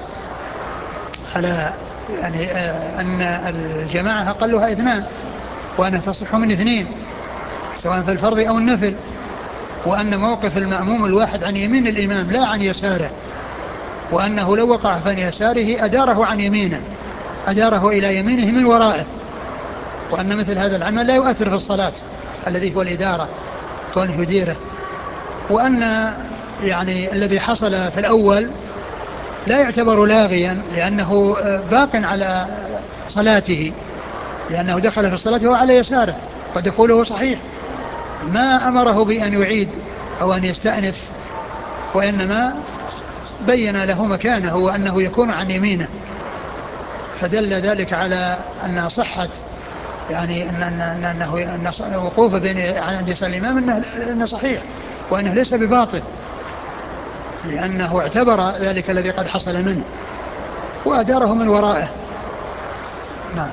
على يعني أن الجماعة أقلها اثنان، وأنها تصح من اثنين سواء في الفرض أو النفل، وأن موقف المأموم الواحد عن يمين الإمام لا عن يساره، وأنه لو وقع عن يساره أداره عن يمينه، أداره إلى يمينه من ورائه، وأن مثل هذا العمل لا يؤثر في الصلاة الذي هو الإدارة كونه يديره، وأن يعني الذي حصل في الأول لا يعتبر لاغيا لأنه باق على صلاته، لأنه دخل في الصلاة وهو على يساره ودخوله صحيح، ما أمره بأن يعيد أو أن يستأنف، وإنما بين له مكانه وأنه يكون عن يمينه. فدل ذلك على أن صحة يعني أن الوقوف عند يسار الإمام أنه صحيح، وأنه ليس بباطل، لأنه اعتبر ذلك الذي قد حصل منه وأداره من ورائه. نعم.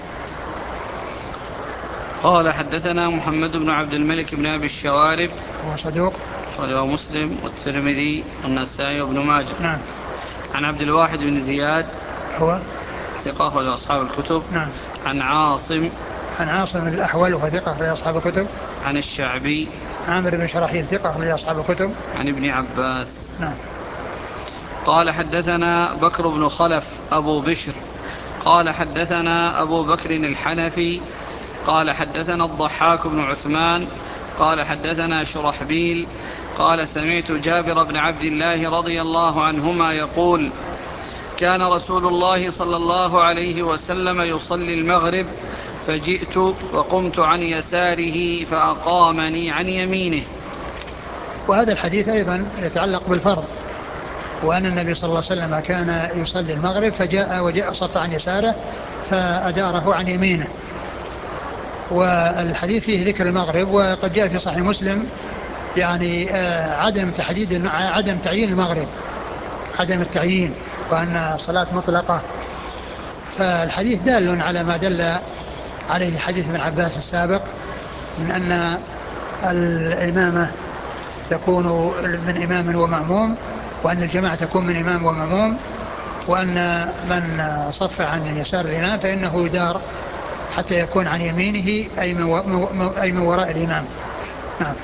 قال حدثنا محمد بن عبد الملك بن أبي الشوارب، هو صدوق، أخرجه مسلم والترمذي والنسائي وابن ماجه. نعم. عن عبد الواحد بن زياد، هو ثقة أخرج أصحاب الكتب. نعم. عن عاصم الأحول وهو ثقة أخرج أصحاب الكتب. عن الشعبي عامر بن شراحيل ثقة أخرج أصحاب الكتب. عن ابن عباس. نعم. قال حدثنا بكر بن خلف أبو بشر قال حدثنا أبو بكر الحنفي قال حدثنا الضحاك بن عثمان قال حدثنا شرحبيل قال سمعت جابر بن عبد الله رضي الله عنهما يقول: كان رسول الله صلى الله عليه وسلم يصلي المغرب، فجئت وقمت عن يساره فأقامني عن يمينه. وهذا الحديث أيضا يتعلق بالفرض، وأن النبي صلى الله عليه وسلم كان يصلي المغرب وجاء صف عن يساره فأداره عن يمينه. والحديث فيه ذكر المغرب، وقد جاء في صحيح مسلم يعني عدم تعيين المغرب، عدم التعيين، وأن صلاة مطلقة. فالحديث دال على ما دل عليه حديث ابن عباس السابق من أن الإمامة تكون من إمام ومأموم، وأن الجماعة تكون من إمام ومأموم، وأن من صف عن يسار الإمام فإنه يدار حتى يكون عن يمينه أي من وراء الإمام. نعم.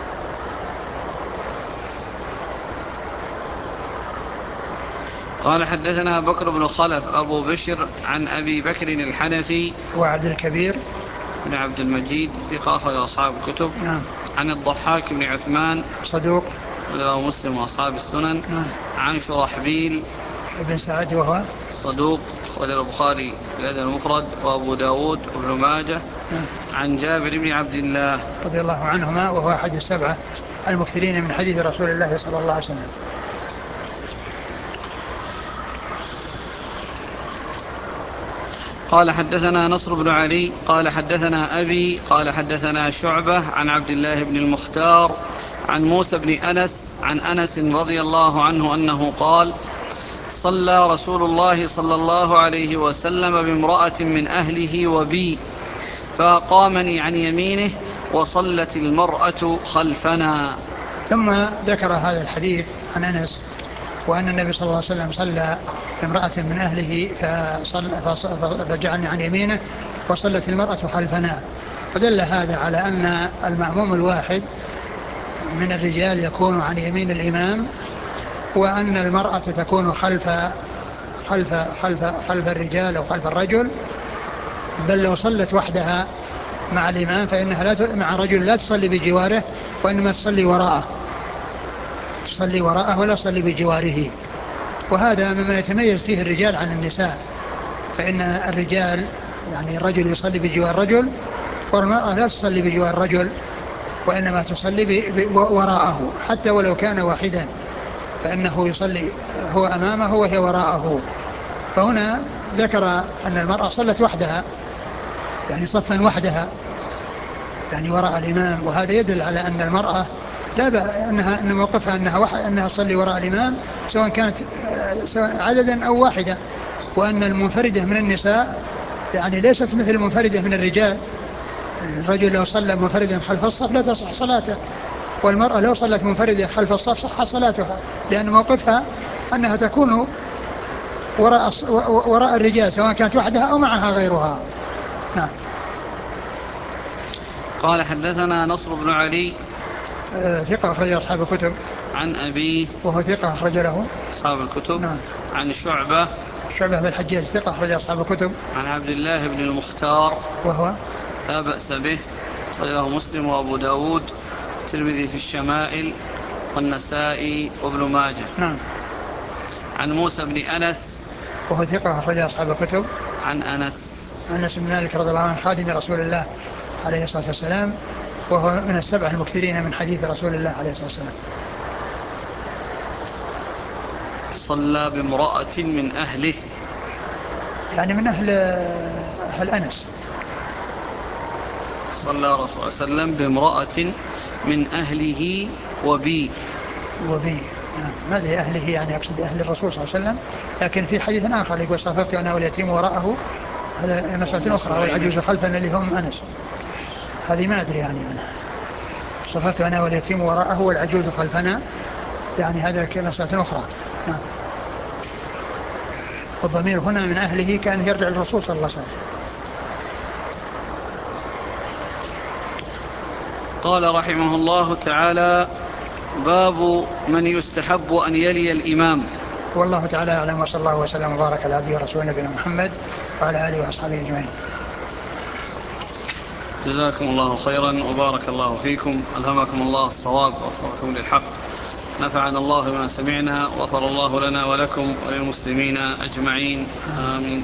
قال حدثنا بكر بن خلف أبو بشر عن أبي بكر الحنفي وعبد الكبير بن عبد المجيد ثقة أخرج أصحاب الكتب. نعم. عن الضحاك بن عثمان صدوق رواه مسلم وأصحاب السنن. نعم. عن شرحبيل ابن سعد وهو صدوق أخرج البخاري في الأدب المفرد وأبو داود وابن ماجه. نعم. عن جابر بن عبد الله رضي الله عنهما وهو أحد السبعة المكثرين من حديث رسول الله صلى الله عليه وسلم. قال حدثنا نصر بن علي قال حدثنا أبي قال حدثنا شعبة عن عبد الله بن المختار عن موسى بن أنس عن أنس رضي الله عنه أنه قال: صلى رسول الله صلى الله عليه وسلم بامرأة من أهله وبي، فقامني عن يمينه وصلت المرأة خلفنا. ثم ذكر هذا الحديث عن أنس وأن النبي صلى الله عليه وسلم صلى بامرأة من أهله فجعلني عن يمينه وصلت المرأة خلفنا. فدل هذا على أن المأموم الواحد من الرجال يكون عن يمين الإمام، وأن المرأة تكون خلف الرجال أو خلف الرجل. بل لو صلت وحدها مع الإمام فإنها مع رجل لا تصلي بجواره، وإنما تصلي وراءه ولا تصلي بجواره. وهذا مما يتميز فيه الرجال عن النساء، فإن الرجال يعني الرجل يصلي بجوار الرجل، والمرأة لا تصلي بجوار الرجل وإنما تصلي وراءه حتى ولو كان واحدا، فإنه يصلي هو أمامه وهي وراءه. فهنا ذكر أن المرأة صلت وحدها يعني صفا وحدها يعني وراء الإمام، وهذا يدل على أن المرأة لا أن موقفها أنها تصلي وراء الإمام سواء كانت عددا أو واحدة، وأن المنفردة من النساء يعني ليست مثل المنفردة من الرجال. الرجل لو صلى منفردا خلف الصف لا تصح صلاته، والمرأة لو صلت منفردة خلف الصف صح صلاتها، لأن موقفها أنها تكون وراء الرجال سواء كانت وحدها أو معها غيرها. نعم. قال حدثنا نصر بن علي ثقة أخرج أصحاب الكتب. عن أبيه وهو ثقة أخرج له أصحاب الكتب. نعم. عن شعبة بن الحجاج ثقة أخرج أصحاب الكتب. عن عبد الله بن المختار وهو لا بأس به أخرجه مسلم وأبو داود الترمذي في الشمائل والنسائي وابن ماجه. نعم. عن موسى بن أنس وهو ثقة أخرج أصحاب الكتب. عن أنس بن مالك رضي الله عنه خادم رسول الله عليه الصلاة والسلام، وهو من السبع المكثرين من حديث رسول الله عليه الصلاة والسلام. صلى بامرأة من أهله يعني من أهل أنس. صلى رسول الله صلى الله عليه وسلم بامرأة من أهله وبي. نعم. ما أدري أهله يعني يقصد أهل الرسول صلى الله عليه وسلم، لكن في حديث آخر يقول صففت أنا واليتيم وراءه، هذا مسألة أخرى، والعجوز خلفنا اللي هم أنس. هذه ما أدري يعني أنا صففت أنا واليتيم وراءه والعجوز خلفنا، يعني هذا مسألة أخرى. نعم. والضمير هنا من أهله كان يرجع للرسول صلى الله عليه وسلم. قال رحمه الله تعالى: باب من يستحب أن يلي الإمام. والله تعالى أعلم، وصلى الله وسلم وبارك على عبده ورسوله نبينا محمد وعلى آله وأصحابه أجمعين. جزاكم الله خيرا وبارك الله فيكم، ألهمكم الله الصواب ووفقكم للحق، نفعنا الله بما سمعنا وغفر الله لنا ولكم وللمسلمين أجمعين، آمين.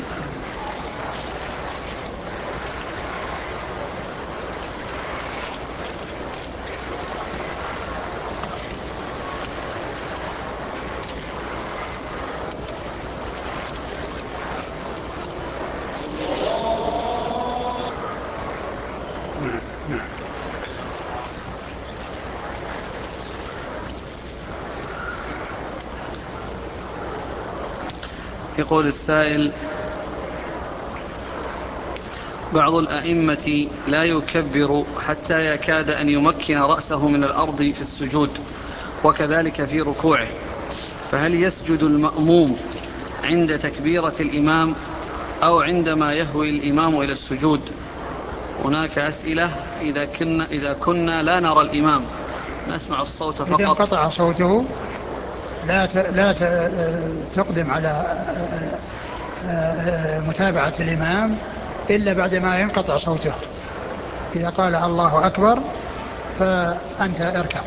يقول السائل: بعض الأئمة لا يكبر حتى يكاد أن يمكن رأسه من الأرض في السجود، وكذلك في ركوعه، فهل يسجد المأموم عند تكبيرة الإمام أو عندما يهوي الإمام إلى السجود؟ هناك أسئلة إذا كنا لا نرى الإمام نسمع الصوت فقط. إذا انقطع صوته لا تقدم على متابعة الإمام إلا بعدما ينقطع صوته. إذا قال الله أكبر فأنت اركع.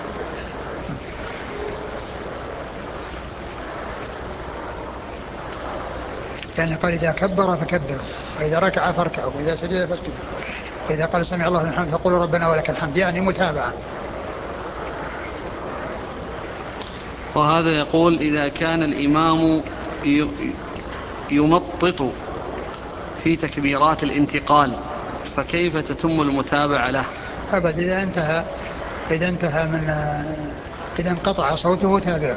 يعني قال إذا كبر فكبر، وإذا ركع فاركعوا، وإذا سجد فاسجدوا، وإذا قال سمع الله لمن حمده فقولوا ربنا ولك الحمد، يعني متابعة. وهذا يقول إذا كان الإمام يمطط في تكبيرات الانتقال فكيف تتم المتابعة له؟ أبد، إذا انقطع صوته تابعه.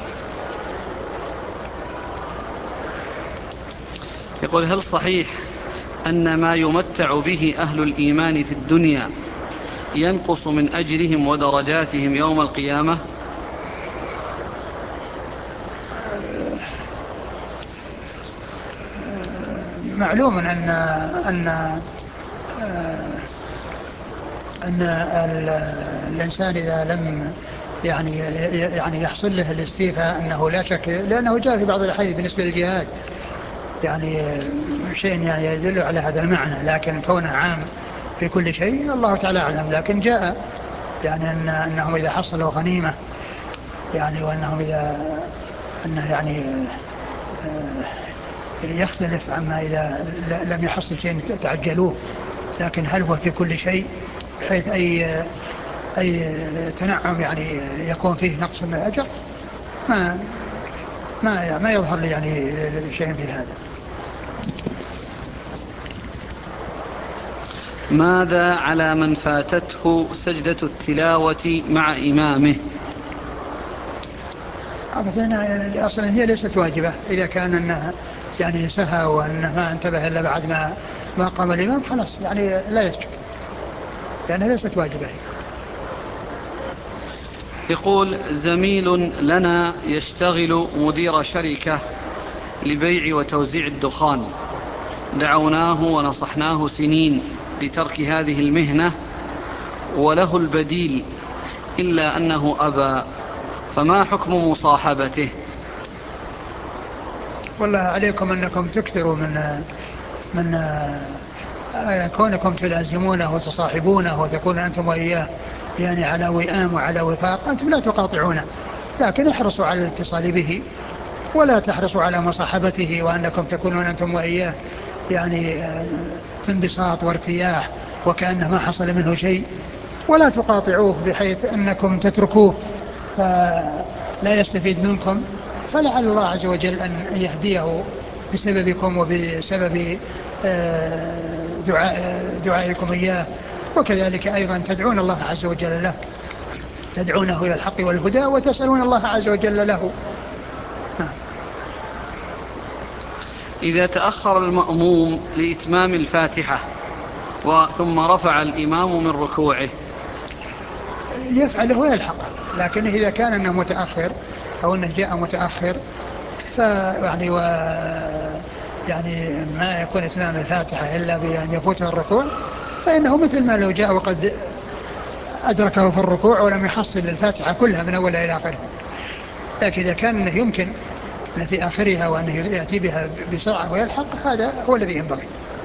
يقول هل صحيح أن ما يمتع به أهل الإيمان في الدنيا ينقص من أجرهم ودرجاتهم يوم القيامة؟ معلوم أن الإنسان إذا لم يعني يحصل له الاستيفاء أنه لا شك، لأنه جاء في بعض الأحاديث بالنسبة للجهاد يعني شيء يعني يدل على هذا المعنى، لكن كونه عام في كل شيء الله تعالى أعلم. لكن جاء يعني أنهم إذا حصلوا غنيمة يعني، وأنهم إذا أنه يعني يختلف عما إذا لم يحصل شيء تعجلوه، لكن هل هو في كل شيء بحيث أي تنعم يعني يكون فيه نقص من الأجر؟ ما يظهر لي يعني شيء في هذا. ماذا على من فاتته سجدة التلاوة مع إمامه؟ أصلا هي ليست واجبة، إذا كان أنها يعني سهى وأنه ما انتبه إلا بعد ما قام الإمام خلاص يعني لا يسجد، لأنها ليست واجبة. يقول زميل لنا يشتغل مدير شركة لبيع وتوزيع الدخان، دعوناه ونصحناه سنين لترك هذه المهنة وله البديل إلا أنه أبى، فما حكم مصاحبته؟ والله عليكم أنكم تكثروا من كونكم تلازمونه وتصاحبونه وتكون أنتم وإياه يعني على وئام وعلى وفاق، أنتم لا تقاطعونه، لكن احرصوا على الاتصال به ولا تحرصوا على مصاحبته، وأنكم تكونون أنتم وإياه يعني في انبساط وارتياح وكأنه ما حصل منه شيء، ولا تقاطعوه بحيث أنكم تتركوه فلا يستفيد منكم، فلعل الله عز وجل أن يهديه بسببكم وبسبب دعائكم إياه، وكذلك أيضا تدعون الله عز وجل له، تدعونه إلى الحق والهدى وتسألون الله عز وجل له. إذا تأخر المأموم لإتمام الفاتحة ثم رفع الإمام من ركوعه يفعله ويلحقه، لكن إذا كان أنه متأخر أو أنه جاء متأخر فيعني يعني ما يكون إتمام الفاتحة إلا بأن يفوته الركوع، فإنه مثل ما لو جاء وقد أدركه في الركوع ولم يحصل الفاتحة كلها من أولها إلى آخرها. لكن إذا كان أنه يمكن أن في آخرها وأنه يأتي بها بسرعة ويلحق، هذا هو الذي ينبغي.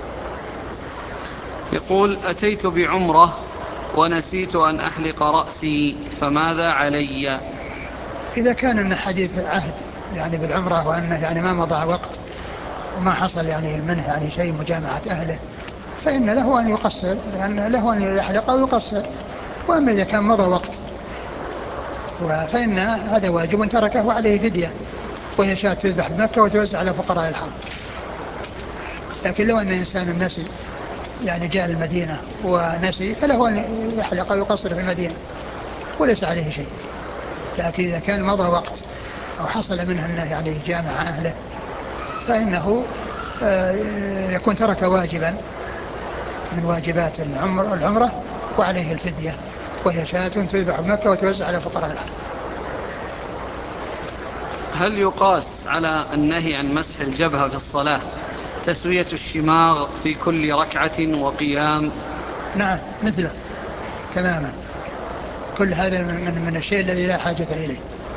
يقول أتيت بعمرة ونسيت أن أحلق رأسي فماذا علي؟ إذا كان أن حديث عهد يعني بالعمرة وأنه يعني ما مضى وقت وما حصل يعني منه يعني شيء مجامعة أهله، فإن له أن يقصر، لأن له أن يحلق أو يقصر. وأما إذا كان مضى وقت فإن هذا واجب تركه وعليه فدية، وهي شاة تذبح بمكة وتوزع على فقراء الحرم. لكن لو أن إنسان نسي يعني جاء المدينة ونسي فله أن يحلق أو يقصر في المدينة وليس عليه شيء. لكن إذا كان مضى وقت أو حصل منه أنه يعني جامع أهله فإنه يكون ترك واجبا من واجبات العمرة، وعليه الفدية، وهي شاة تذبح بمكة وتوزع على فقراء الأرض. هل يقاس على النهي عن مسح الجبهة في الصلاة تسوية الشماغ في كل ركعة وقيام؟ نعم مثله تماما، كل هذا من الشيء الذي لا حاجة إليه.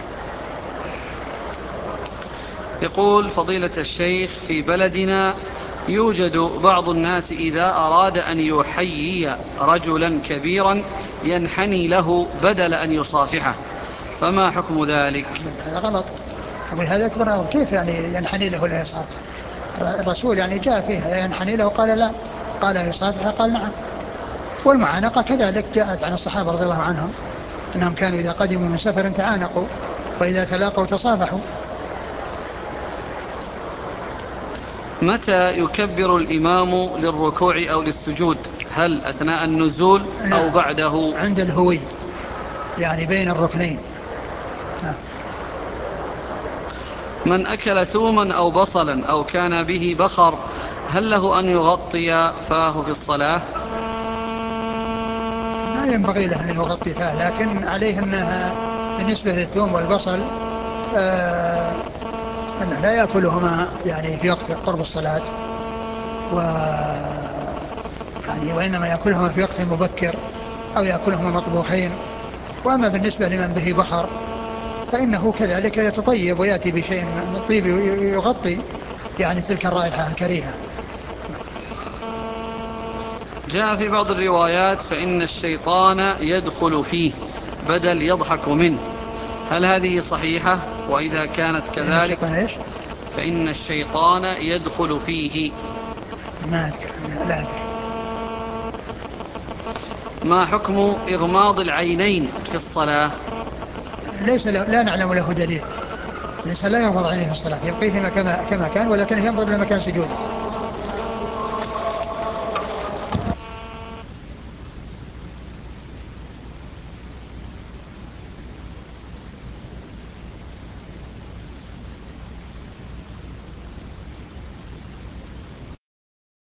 يقول فضيلة الشيخ: في بلدنا يوجد بعض الناس إذا أراد أن يحيي رجلا كبيرا ينحني له بدل أن يصافحه، فما حكم ذلك؟ هذا غلط، أقول هذا أكبر، كيف يعني ينحني له ولا يصافح؟ الرسول يعني جاء فيها ينحني له قال لا، قال يصافح قال نعم. والمعانقة كذلك جاءت عن الصحابة رضي الله عنهم أنهم كانوا إذا قدموا من سفر تعانقوا، وإذا تلاقوا تصافحوا. متى يكبر الإمام للركوع أو للسجود؟ هل أثناء النزول أو بعده؟ عند الهوي، يعني بين الركنين. من أكل ثوما أو بصلا أو كان به بخر هل له أن يغطي فاه في الصلاة؟ ما ينبغي له أن يغطي فاه، لكن عليه أنها بالنسبة للثوم والبصل أنه لا يأكلهما يعني في وقت قرب الصلاة، و يعني وإنما يأكلهما في وقت مبكر أو يأكلهما مطبوخين. وأما بالنسبة لمن به بخر فإنه كذلك يتطيب ويأتي بشيء من الطيب يغطي يعني تلك الرائحة الكريهة. جاء في بعض الروايات فإن الشيطان يدخل فيه بدل يضحك منه، هل هذه صحيحة؟ وإذا كانت كذلك فإن الشيطان يدخل فيه. ما أذكر، لا أدري. ما حكم إغماض العينين في الصلاة؟ ليس لا نعلم له دليل، ليس لا يغمض عينيه في الصلاة، يبقيهما كما كان، ولكنه ينظر إلى مكان سجوده.